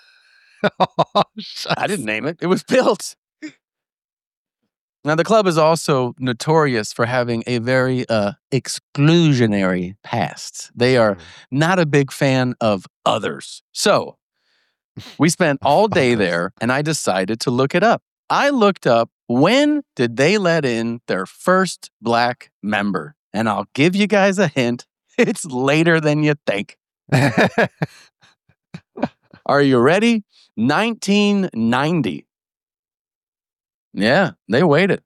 I didn't name it. It was built. Now, the club is also notorious for having a very exclusionary past. They are not a big fan of others. So, we spent all day there, and I decided to look it up. I looked up, when did they let in their first black member? And I'll give you guys a hint. It's later than you think. Are you ready? 1990. Yeah, they waited.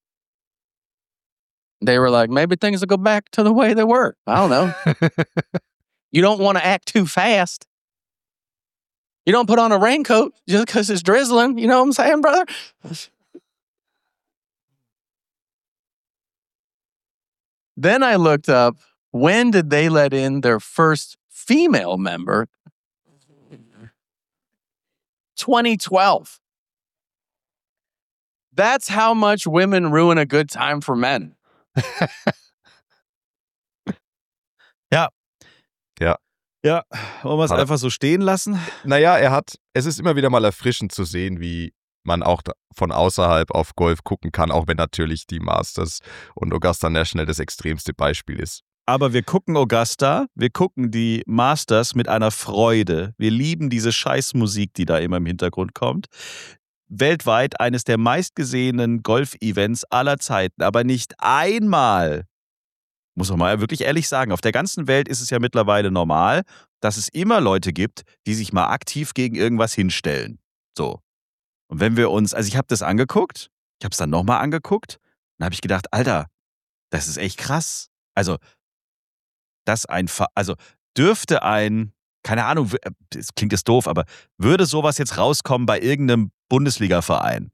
They were like, maybe things will go back to the way they were. I don't know. You don't want to act too fast. You don't put on a raincoat just because it's drizzling. You know what I'm saying, brother? Then I looked up, when did they let in their first female member? 2012. That's how much women ruin a good time for men. Ja, wollen wir es Hat er- einfach so stehen lassen? Naja, es ist immer wieder mal erfrischend zu sehen, wie man auch von außerhalb auf Golf gucken kann, auch wenn natürlich die Masters und Augusta National das extremste Beispiel ist. Aber wir gucken Augusta, wir gucken die Masters mit einer Freude. Wir lieben diese Scheißmusik, die da immer im Hintergrund kommt. Weltweit eines der meistgesehenen Golf-Events aller Zeiten, aber nicht einmal, muss man mal wirklich ehrlich sagen, auf der ganzen Welt ist es ja mittlerweile normal, dass es immer Leute gibt, die sich mal aktiv gegen irgendwas hinstellen. So. Und wenn wir uns, also ich habe das angeguckt, ich habe es dann nochmal angeguckt, dann habe ich gedacht, Alter, das ist echt krass. Also, dürfte ein, keine Ahnung, das klingt jetzt doof, aber würde sowas jetzt rauskommen bei irgendeinem Bundesliga-Verein?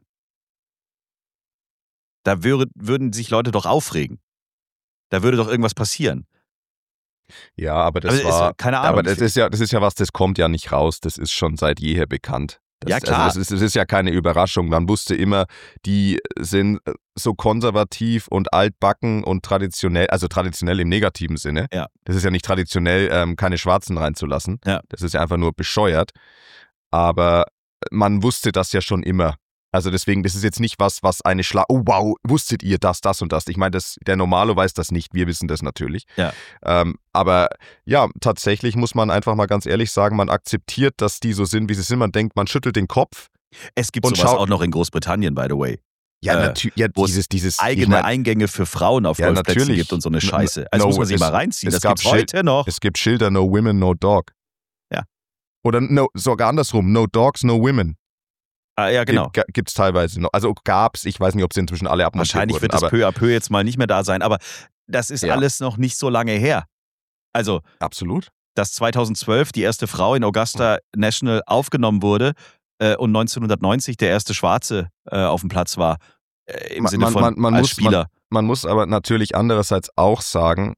Da würden sich Leute doch aufregen. Da würde doch irgendwas passieren. Ja, aber das Aber war. keine Ahnung. Aber das ist ja was, das kommt ja nicht raus. Das ist schon seit jeher bekannt. Ja, klar. Also das ist ja keine Überraschung. Man wusste immer, die sind so konservativ und altbacken und traditionell, also traditionell im negativen Sinne. Ja. Das ist ja nicht traditionell, keine Schwarzen reinzulassen. Ja. Das ist ja einfach nur bescheuert. Aber man wusste das ja schon immer. Also deswegen, das ist jetzt nicht was eine oh wow, wusstet ihr das und das? Ich meine, der Normalo weiß das nicht, wir wissen das natürlich. Ja. Aber ja, tatsächlich muss man einfach mal ganz ehrlich sagen, man akzeptiert, dass die so sind, wie sie sind. Man denkt, man schüttelt den Kopf. Es gibt Und sowas schau- auch noch in Großbritannien, by the way. Ja, natürlich. Ja, wo es dieses Eigene ich mein, Eingänge für Frauen auf Ja, Golfplätzen natürlich. gibt und so eine Scheiße. Also No, muss man sich es- mal reinziehen. es Das gab gibt's heute noch. Es gibt Schilder, no women, no dog. Ja. Oder sogar andersrum, no dogs, no women. Ja, genau. Gibt's teilweise noch. Also gab's, ich weiß nicht, ob sie inzwischen alle abmontiert Wahrscheinlich wurden. wird es peu à peu jetzt mal nicht mehr da sein, aber das ist alles noch nicht so lange her. Also, absolut. dass 2012 die erste Frau in Augusta National aufgenommen wurde und 1990 der erste Schwarze auf dem Platz war, im Sinne von als Spieler. Man muss aber natürlich andererseits auch sagen,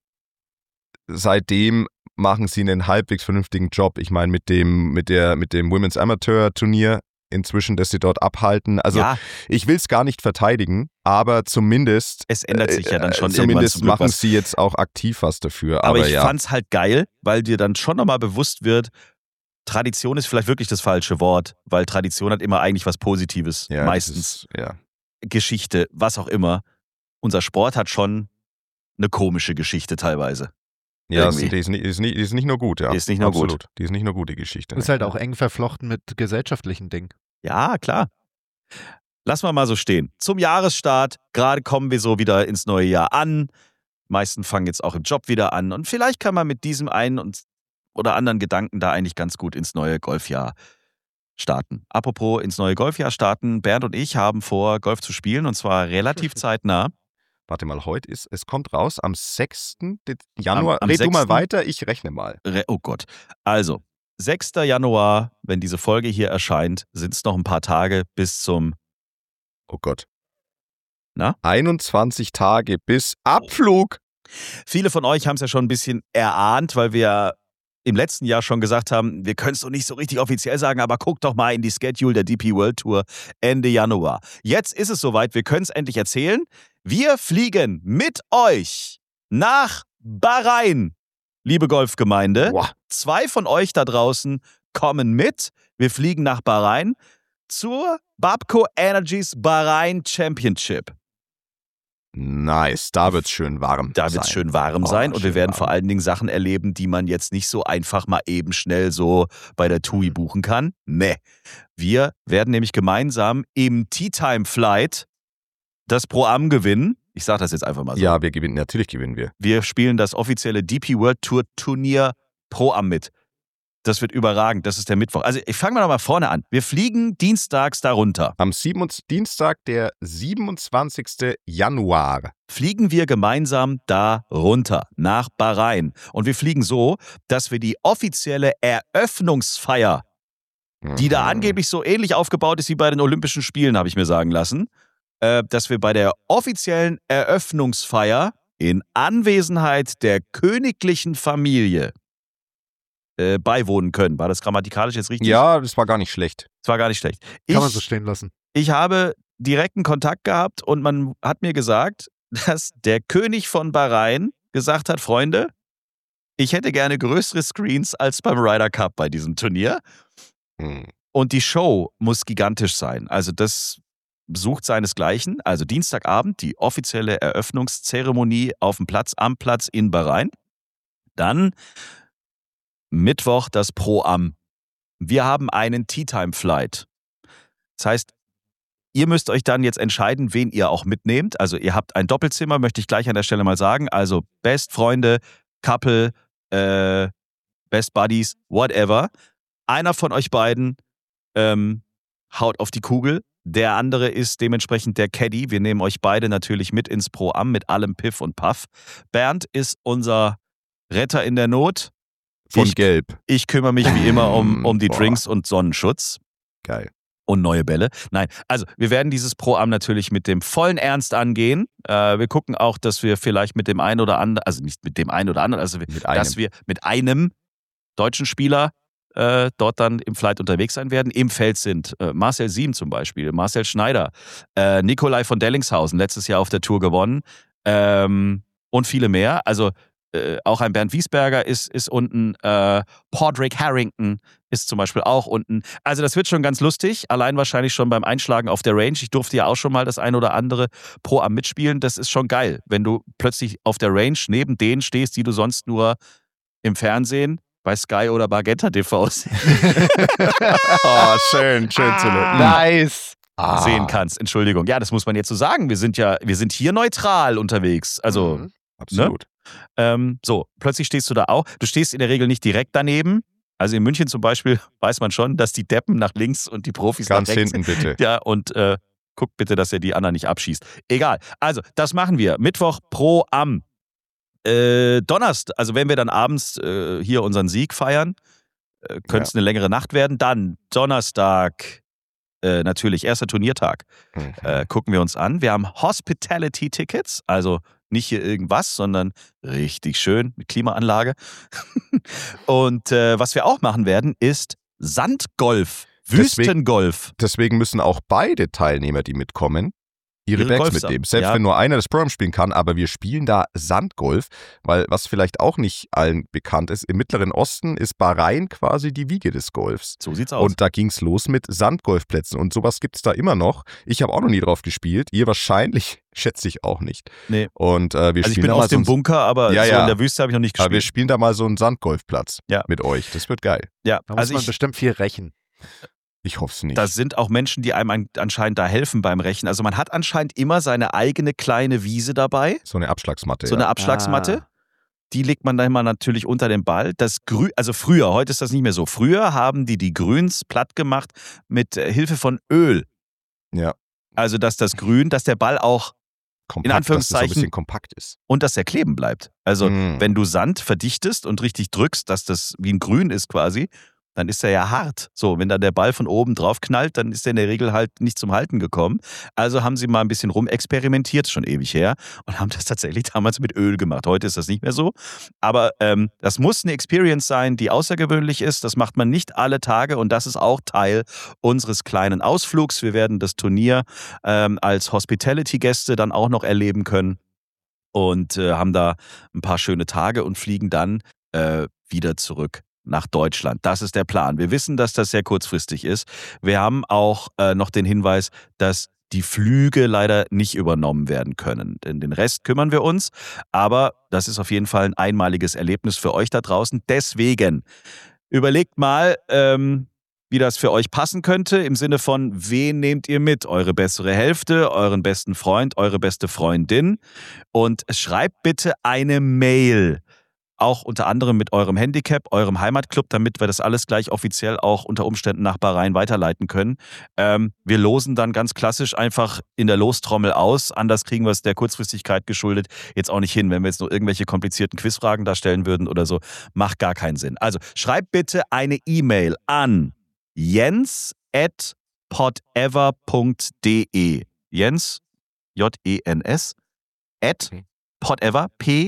seitdem machen sie einen halbwegs vernünftigen Job. Ich meine, mit dem Women's Amateur Turnier inzwischen, das sie dort abhalten. Also ich will es gar nicht verteidigen, aber zumindest es ändert sich ja dann schon zumindest machen sie jetzt auch aktiv was dafür. Aber ich fand's halt geil, weil dir dann schon nochmal bewusst wird, Tradition ist vielleicht wirklich das falsche Wort, weil Tradition hat immer eigentlich was Positives, meistens. Geschichte, was auch immer. Unser Sport hat schon eine komische Geschichte teilweise. Ja, die ist nicht nur gut, ja. Die ist nicht nur Absolut. gut. Die ist nicht nur gut, die Geschichte. Ist halt auch eng verflochten mit gesellschaftlichen Dingen. Ja, klar. Lassen wir mal so stehen. Zum Jahresstart, gerade kommen wir so wieder ins neue Jahr an. Die meisten fangen jetzt auch im Job wieder an. Und vielleicht kann man mit diesem einen oder anderen Gedanken da eigentlich ganz gut ins neue Golfjahr starten. Apropos ins neue Golfjahr starten, Bernd und ich haben vor, Golf zu spielen, und zwar relativ zeitnah. Warte mal, es kommt raus am 6. Januar. Red du mal weiter, ich rechne mal. Oh Gott. Also, 6. Januar, wenn diese Folge hier erscheint, sind es noch ein paar Tage bis zum... Oh Gott. Na? 21 Tage bis Abflug. Viele von euch haben es ja schon ein bisschen erahnt, weil wir im letzten Jahr schon gesagt haben, wir können es noch nicht so richtig offiziell sagen, aber guckt doch mal in die Schedule der DP World Tour Ende Januar. Jetzt ist es soweit, wir können es endlich erzählen. Wir fliegen mit euch nach Bahrain, liebe Golfgemeinde. Wow. 2 von euch da draußen kommen mit. Wir fliegen nach Bahrain zur Babco Energies Bahrain Championship. Nice, da wird's schön warm sein. Da wird's schön warm sein und wir werden vor allen Dingen Sachen erleben, die man jetzt nicht so einfach mal eben schnell so bei der TUI buchen kann. Nee. Wir werden nämlich gemeinsam im Tea Time Flight das Pro-Am gewinnen. Ich sage das jetzt einfach mal so. Ja, natürlich gewinnen wir. Wir spielen das offizielle DP World Tour Turnier Pro-Am mit. Das wird überragend, das ist der Mittwoch. Also ich fange mal vorne an. Wir fliegen dienstags da runter. Am Dienstag, der 27. Januar. Fliegen wir gemeinsam da runter, nach Bahrain. Und wir fliegen so, dass wir die offizielle Eröffnungsfeier, die da angeblich so ähnlich aufgebaut ist wie bei den Olympischen Spielen, habe ich mir sagen lassen, dass wir bei der offiziellen Eröffnungsfeier in Anwesenheit der königlichen Familie beiwohnen können. War das grammatikalisch jetzt richtig? Ja, das war gar nicht schlecht. Das war gar nicht schlecht. Kann man so stehen lassen. Ich habe direkten Kontakt gehabt und man hat mir gesagt, dass der König von Bahrain gesagt hat, Freunde, ich hätte gerne größere Screens als beim Ryder Cup bei diesem Turnier. Und die Show muss gigantisch sein. Also das sucht seinesgleichen. Also Dienstagabend die offizielle Eröffnungszeremonie auf dem Platz, am Platz in Bahrain. Dann Mittwoch das Pro-Am. Wir haben einen Tea-Time-Flight. Das heißt, ihr müsst euch dann jetzt entscheiden, wen ihr auch mitnehmt. Also ihr habt ein Doppelzimmer, möchte ich gleich an der Stelle mal sagen. Also Best Freunde, Couple, Best Buddies, whatever. Einer von euch beiden haut auf die Kugel. Der andere ist dementsprechend der Caddy. Wir nehmen euch beide natürlich mit ins Pro-Am mit allem Piff und Puff. Bernd ist unser Retter in der Not. Von Gelb. Ich kümmere mich wie immer um die Drinks und Sonnenschutz. Geil. Und neue Bälle. Nein, also wir werden dieses Pro-Am natürlich mit dem vollen Ernst angehen. Wir gucken auch, dass wir vielleicht mit dem einen oder anderen, also nicht mit dem einen oder anderen, also dass wir mit einem deutschen Spieler dort dann im Flight unterwegs sein werden. Im Feld sind Marcel Siem zum Beispiel, Marcel Schneider, Nikolai von Dellingshausen, letztes Jahr auf der Tour gewonnen und viele mehr. Also auch ein Bernd Wiesberger ist unten, Padraig Harrington ist zum Beispiel auch unten. Also das wird schon ganz lustig, allein wahrscheinlich schon beim Einschlagen auf der Range. Ich durfte ja auch schon mal das ein oder andere Pro-Am mitspielen. Das ist schon geil, wenn du plötzlich auf der Range neben denen stehst, die du sonst nur im Fernsehen bei Sky oder Magenta TV schön zu Nice. sehen kannst. Entschuldigung. Ja, das muss man jetzt so sagen. Wir sind hier neutral unterwegs. Also, absolut. Ne? So, plötzlich stehst du da auch. Du stehst in der Regel nicht direkt daneben. Also in München zum Beispiel weiß man schon, dass die Deppen nach links und die Profis Ganz nach rechts. hinten bitte. Ja, und guckt bitte, dass ihr die anderen nicht abschießt. Egal. Also, das machen wir. Mittwoch Pro Am. Donnerstag, also wenn wir dann abends hier unseren Sieg feiern, könnte es eine längere Nacht werden. Dann Donnerstag, natürlich erster Turniertag, gucken wir uns an. Wir haben Hospitality-Tickets, also nicht hier irgendwas, sondern richtig schön mit Klimaanlage. Und was wir auch machen werden, ist Sandgolf, Wüstengolf. Deswegen müssen auch beide Teilnehmer, die mitkommen, ihre Bags Golfs mitnehmen. haben. Selbst Ja. wenn nur einer das Pro-Am spielen kann, aber wir spielen da Sandgolf, weil was vielleicht auch nicht allen bekannt ist, im Mittleren Osten ist Bahrain quasi die Wiege des Golfs. So sieht's aus. Und da ging es los mit Sandgolfplätzen und sowas gibt es da immer noch. Ich habe auch noch nie drauf gespielt, ihr wahrscheinlich, schätze ich auch nicht. Nee. Und wir Also ich spielen bin da aus mal so dem einen, Bunker, aber Ja, so ja. in der Wüste habe ich noch nicht aber wir gespielt. spielen da mal so einen Sandgolfplatz Ja. mit euch. Das wird geil. Ja, Da muss also man bestimmt viel rächen. Ich hoffe es nicht. das sind auch Menschen, die einem anscheinend da helfen beim Rechen. Also man hat anscheinend immer seine eigene kleine Wiese dabei, so eine Abschlagsmatte. so eine Abschlagsmatte. Die legt man dann mal natürlich unter den Ball. Also früher, heute ist das nicht mehr so. Früher haben die Grüns platt gemacht mit Hilfe von Öl. Ja. Also dass das Grün, dass der Ball auch Kompakt, Anführungszeichen- dass das so ein bisschen kompakt ist. und dass der kleben bleibt. Also Mm. wenn du Sand verdichtest und richtig drückst, dass das wie ein Grün ist quasi, dann ist er ja hart. So, wenn da der Ball von oben drauf knallt, dann ist er in der Regel halt nicht zum Halten gekommen. Also haben sie mal ein bisschen rumexperimentiert, schon ewig her, und haben das tatsächlich damals mit Öl gemacht. Heute ist das nicht mehr so. Aber das muss eine Experience sein, die außergewöhnlich ist. Das macht man nicht alle Tage und das ist auch Teil unseres kleinen Ausflugs. Wir werden das Turnier als Hospitality-Gäste dann auch noch erleben können und haben da ein paar schöne Tage und fliegen dann wieder zurück nach Deutschland. Das ist der Plan. Wir wissen, dass das sehr kurzfristig ist. Wir haben auch noch den Hinweis, dass die Flüge leider nicht übernommen werden können. Denn den Rest kümmern wir uns. Aber das ist auf jeden Fall ein einmaliges Erlebnis für euch da draußen. Deswegen überlegt mal, wie das für euch passen könnte, im Sinne von, wen nehmt ihr mit? Eure bessere Hälfte, euren besten Freund, eure beste Freundin. Und schreibt bitte eine Mail. Auch unter anderem mit eurem Handicap, eurem Heimatclub, damit wir das alles gleich offiziell auch unter Umständen nach Bahrain weiterleiten können. Wir losen dann ganz klassisch einfach in der Lostrommel aus. Anders kriegen wir es der Kurzfristigkeit geschuldet jetzt auch nicht hin. Wenn wir jetzt nur irgendwelche komplizierten Quizfragen da stellen würden oder so, macht gar keinen Sinn. Also schreibt bitte eine E-Mail an jens@podever.de. Jens, J-E-N-S, @podever,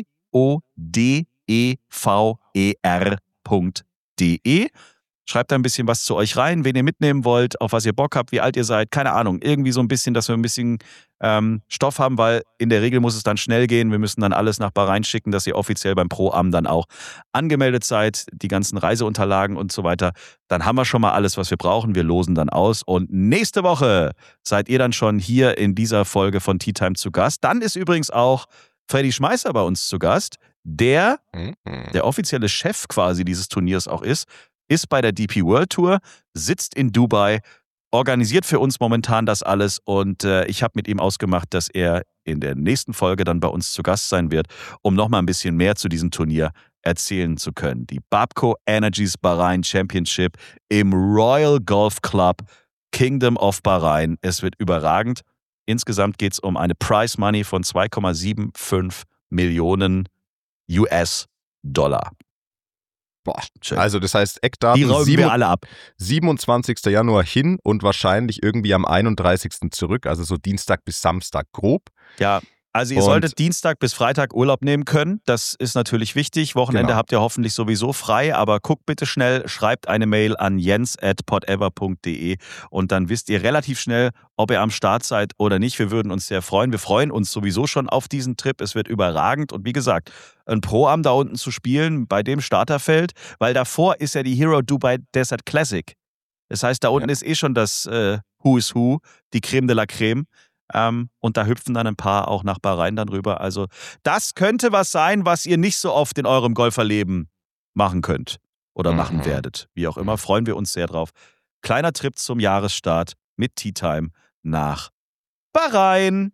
podever.de. Schreibt da ein bisschen was zu euch rein, wen ihr mitnehmen wollt, auf was ihr Bock habt, wie alt ihr seid, keine Ahnung. Irgendwie so ein bisschen, dass wir ein bisschen Stoff haben, weil in der Regel muss es dann schnell gehen. Wir müssen dann alles nach Bahrain schicken, dass ihr offiziell beim Pro-Am dann auch angemeldet seid, die ganzen Reiseunterlagen und so weiter. Dann haben wir schon mal alles, was wir brauchen. Wir losen dann aus und nächste Woche seid ihr dann schon hier in dieser Folge von Tea Time zu Gast. Dann ist übrigens auch Freddy Schmeißer bei uns zu Gast, der offizielle Chef quasi dieses Turniers auch ist bei der DP World Tour, sitzt in Dubai, organisiert für uns momentan das alles und ich habe mit ihm ausgemacht, dass er in der nächsten Folge dann bei uns zu Gast sein wird, um nochmal ein bisschen mehr zu diesem Turnier erzählen zu können. Die Babco Energies Bahrain Championship im Royal Golf Club Kingdom of Bahrain. Es wird überragend. Insgesamt geht es um eine Prize Money von 2,75 Millionen US-Dollar. Boah. Schön. Also das heißt, Die Eckdaten räumen wir alle ab. 27. Januar hin und wahrscheinlich irgendwie am 31. zurück, also so Dienstag bis Samstag grob. Ja, also ihr Und- solltet Dienstag bis Freitag Urlaub nehmen können. Das ist natürlich wichtig. Wochenende Genau. habt ihr hoffentlich sowieso frei, aber guckt bitte schnell, schreibt eine Mail an jens@podever.de und dann wisst ihr relativ schnell, ob ihr am Start seid oder nicht. Wir würden uns sehr freuen. Wir freuen uns sowieso schon auf diesen Trip. Es wird überragend und wie gesagt, ein Pro-Am da unten zu spielen bei dem Starterfeld, weil davor ist ja die Hero Dubai Desert Classic. Das heißt, da unten ist eh schon das Who is Who, die Creme de la Creme. Und da hüpfen dann ein paar auch nach Bahrain dann rüber. Also das könnte was sein, was ihr nicht so oft in eurem Golferleben machen könnt oder machen werdet. Wie auch immer, freuen wir uns sehr drauf. Kleiner Trip zum Jahresstart mit Tea Time nach Bahrain.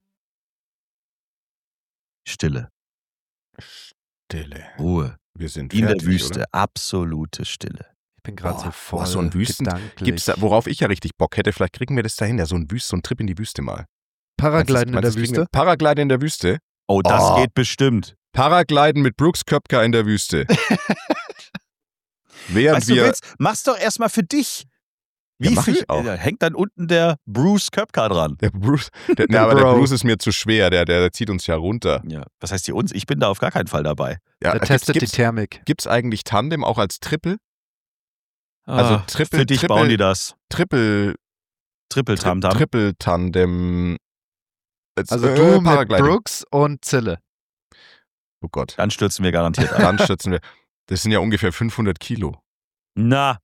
Stille, Stille. Ruhe, Wir sind wie in der fertig, Wüste, oder? absolute Stille. bin gerade so voll so ein gedanklich. Gibt's da, worauf ich ja richtig Bock hätte, vielleicht kriegen wir das dahin, ja, so ein Trip in die Wüste mal. Paragliden in der Meinst du, Wüste? Paragliden in der Wüste? Oh, das geht bestimmt. Paragliden mit Brooks Köpker in der Wüste. Während Weißt du, mach's doch erstmal für dich. Ja, mach ich auch. Hängt dann unten der Bruce Köpker dran. Der Bruce, aber der Bruce ist mir zu schwer, der zieht uns ja runter. Ja, was heißt hier uns? Ich bin da auf gar keinen Fall dabei. Ja, Der testet die Thermik. Gibt's eigentlich Tandem auch als Triple? Also für dich bauen die das. Triple-Tam-Tam. Triple-Tandem. Also du mit Brooks und Zille. Oh Gott. Dann stürzen wir garantiert ab. Dann stürzen wir. Das sind ja ungefähr 500 Kilo. Na.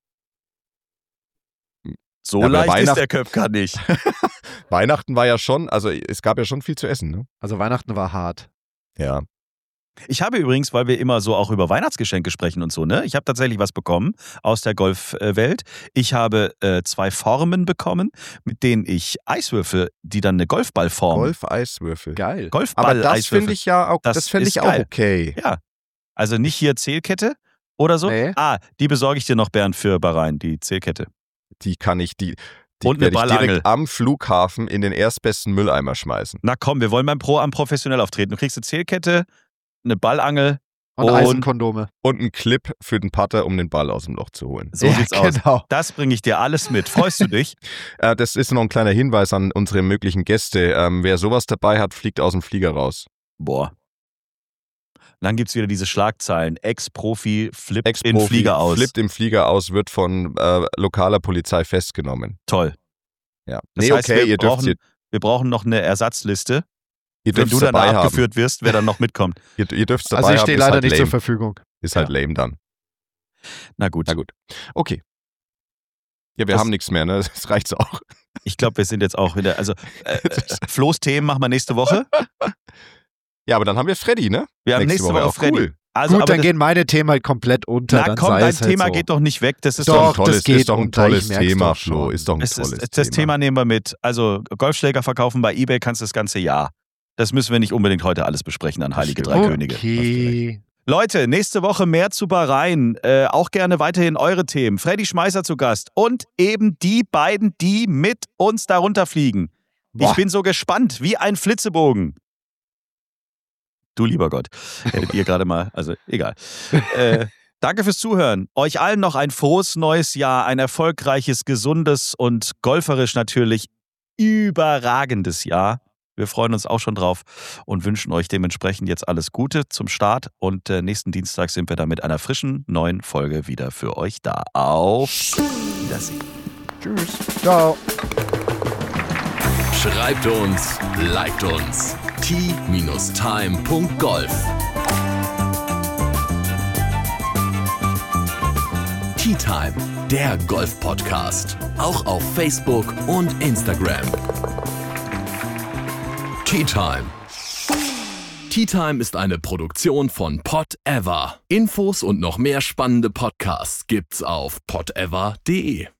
So leicht ist der Köpker nicht. Weihnachten war ja schon, also es gab ja schon viel zu essen, ne? Also Weihnachten war hart. Ja. Ich habe übrigens, weil wir immer so auch über Weihnachtsgeschenke sprechen und so, ne? Ich habe tatsächlich was bekommen aus der Golfwelt. Ich habe 2 Formen bekommen, mit denen ich Eiswürfel, die dann eine Golfballform. Golf-Eiswürfel. Geil. Aber das finde ich ja auch, das finde ich auch okay. Ja. Also nicht hier Zählkette oder so. Nee. Die besorge ich dir noch, Bernd, für Bahrain, die Zählkette. Die kann ich, die und eine werde ich Ballangel direkt am Flughafen in den erstbesten Mülleimer schmeißen. Na komm, wir wollen beim Pro-Am professionell auftreten. Du kriegst eine Zählkette, eine Ballangel und Eisenkondome. Und einen Clip für den Putter, um den Ball aus dem Loch zu holen. So sieht's aus. Genau. Das bringe ich dir alles mit. Freust du dich? Das ist noch ein kleiner Hinweis an unsere möglichen Gäste. Wer sowas dabei hat, fliegt aus dem Flieger raus. Boah. Dann gibt es wieder diese Schlagzeilen. Ex-Profi flippt im Flieger aus. Flippt im Flieger aus, wird von lokaler Polizei festgenommen. Toll. Ja. Das heißt, wir brauchen noch eine Ersatzliste. Wenn du dann abgeführt wirst, wer dann noch mitkommt. Ihr dürft es dabei haben. Also ich stehe leider halt nicht lame. zur Verfügung. Ist halt lame dann. Na gut. Okay. Ja, wir haben nichts mehr, ne? Das reicht's auch. Ich glaube, wir sind jetzt auch wieder, also Flo's Themen machen wir nächste Woche. Ja, aber dann haben wir Freddy, ne? Wir haben nächste Woche Freddy. Cool. Also, gut, dann gehen meine Themen halt komplett unter. Na komm, dein Thema geht doch nicht weg. Das ist doch ein tolles Thema, Flo. Ist doch ein tolles Thema. Das Thema nehmen wir mit. Also Golfschläger verkaufen bei eBay kannst du das ganze Jahr. Das müssen wir nicht unbedingt heute alles besprechen an Heilige Drei Könige. Okay. Leute, nächste Woche mehr zu Bahrain. Auch gerne weiterhin eure Themen. Freddy Schmeißer zu Gast und eben die beiden, die mit uns darunter fliegen. Ich bin so gespannt, wie ein Flitzebogen. Du lieber Gott. Hättet ihr gerade mal, also egal. Danke fürs Zuhören. Euch allen noch ein frohes neues Jahr, ein erfolgreiches, gesundes und golferisch natürlich überragendes Jahr. Wir freuen uns auch schon drauf und wünschen euch dementsprechend jetzt alles Gute zum Start. Und nächsten Dienstag sind wir dann mit einer frischen, neuen Folge wieder für euch da. Auf Wiedersehen. Tschüss. Ciao. Schreibt uns, liked uns. t-time.golf Tea Time, der Golf-Podcast. Auch auf Facebook und Instagram. Tea Time. Tea Time ist eine Produktion von Pod Ever. Infos und noch mehr spannende Podcasts gibt's auf podever.de.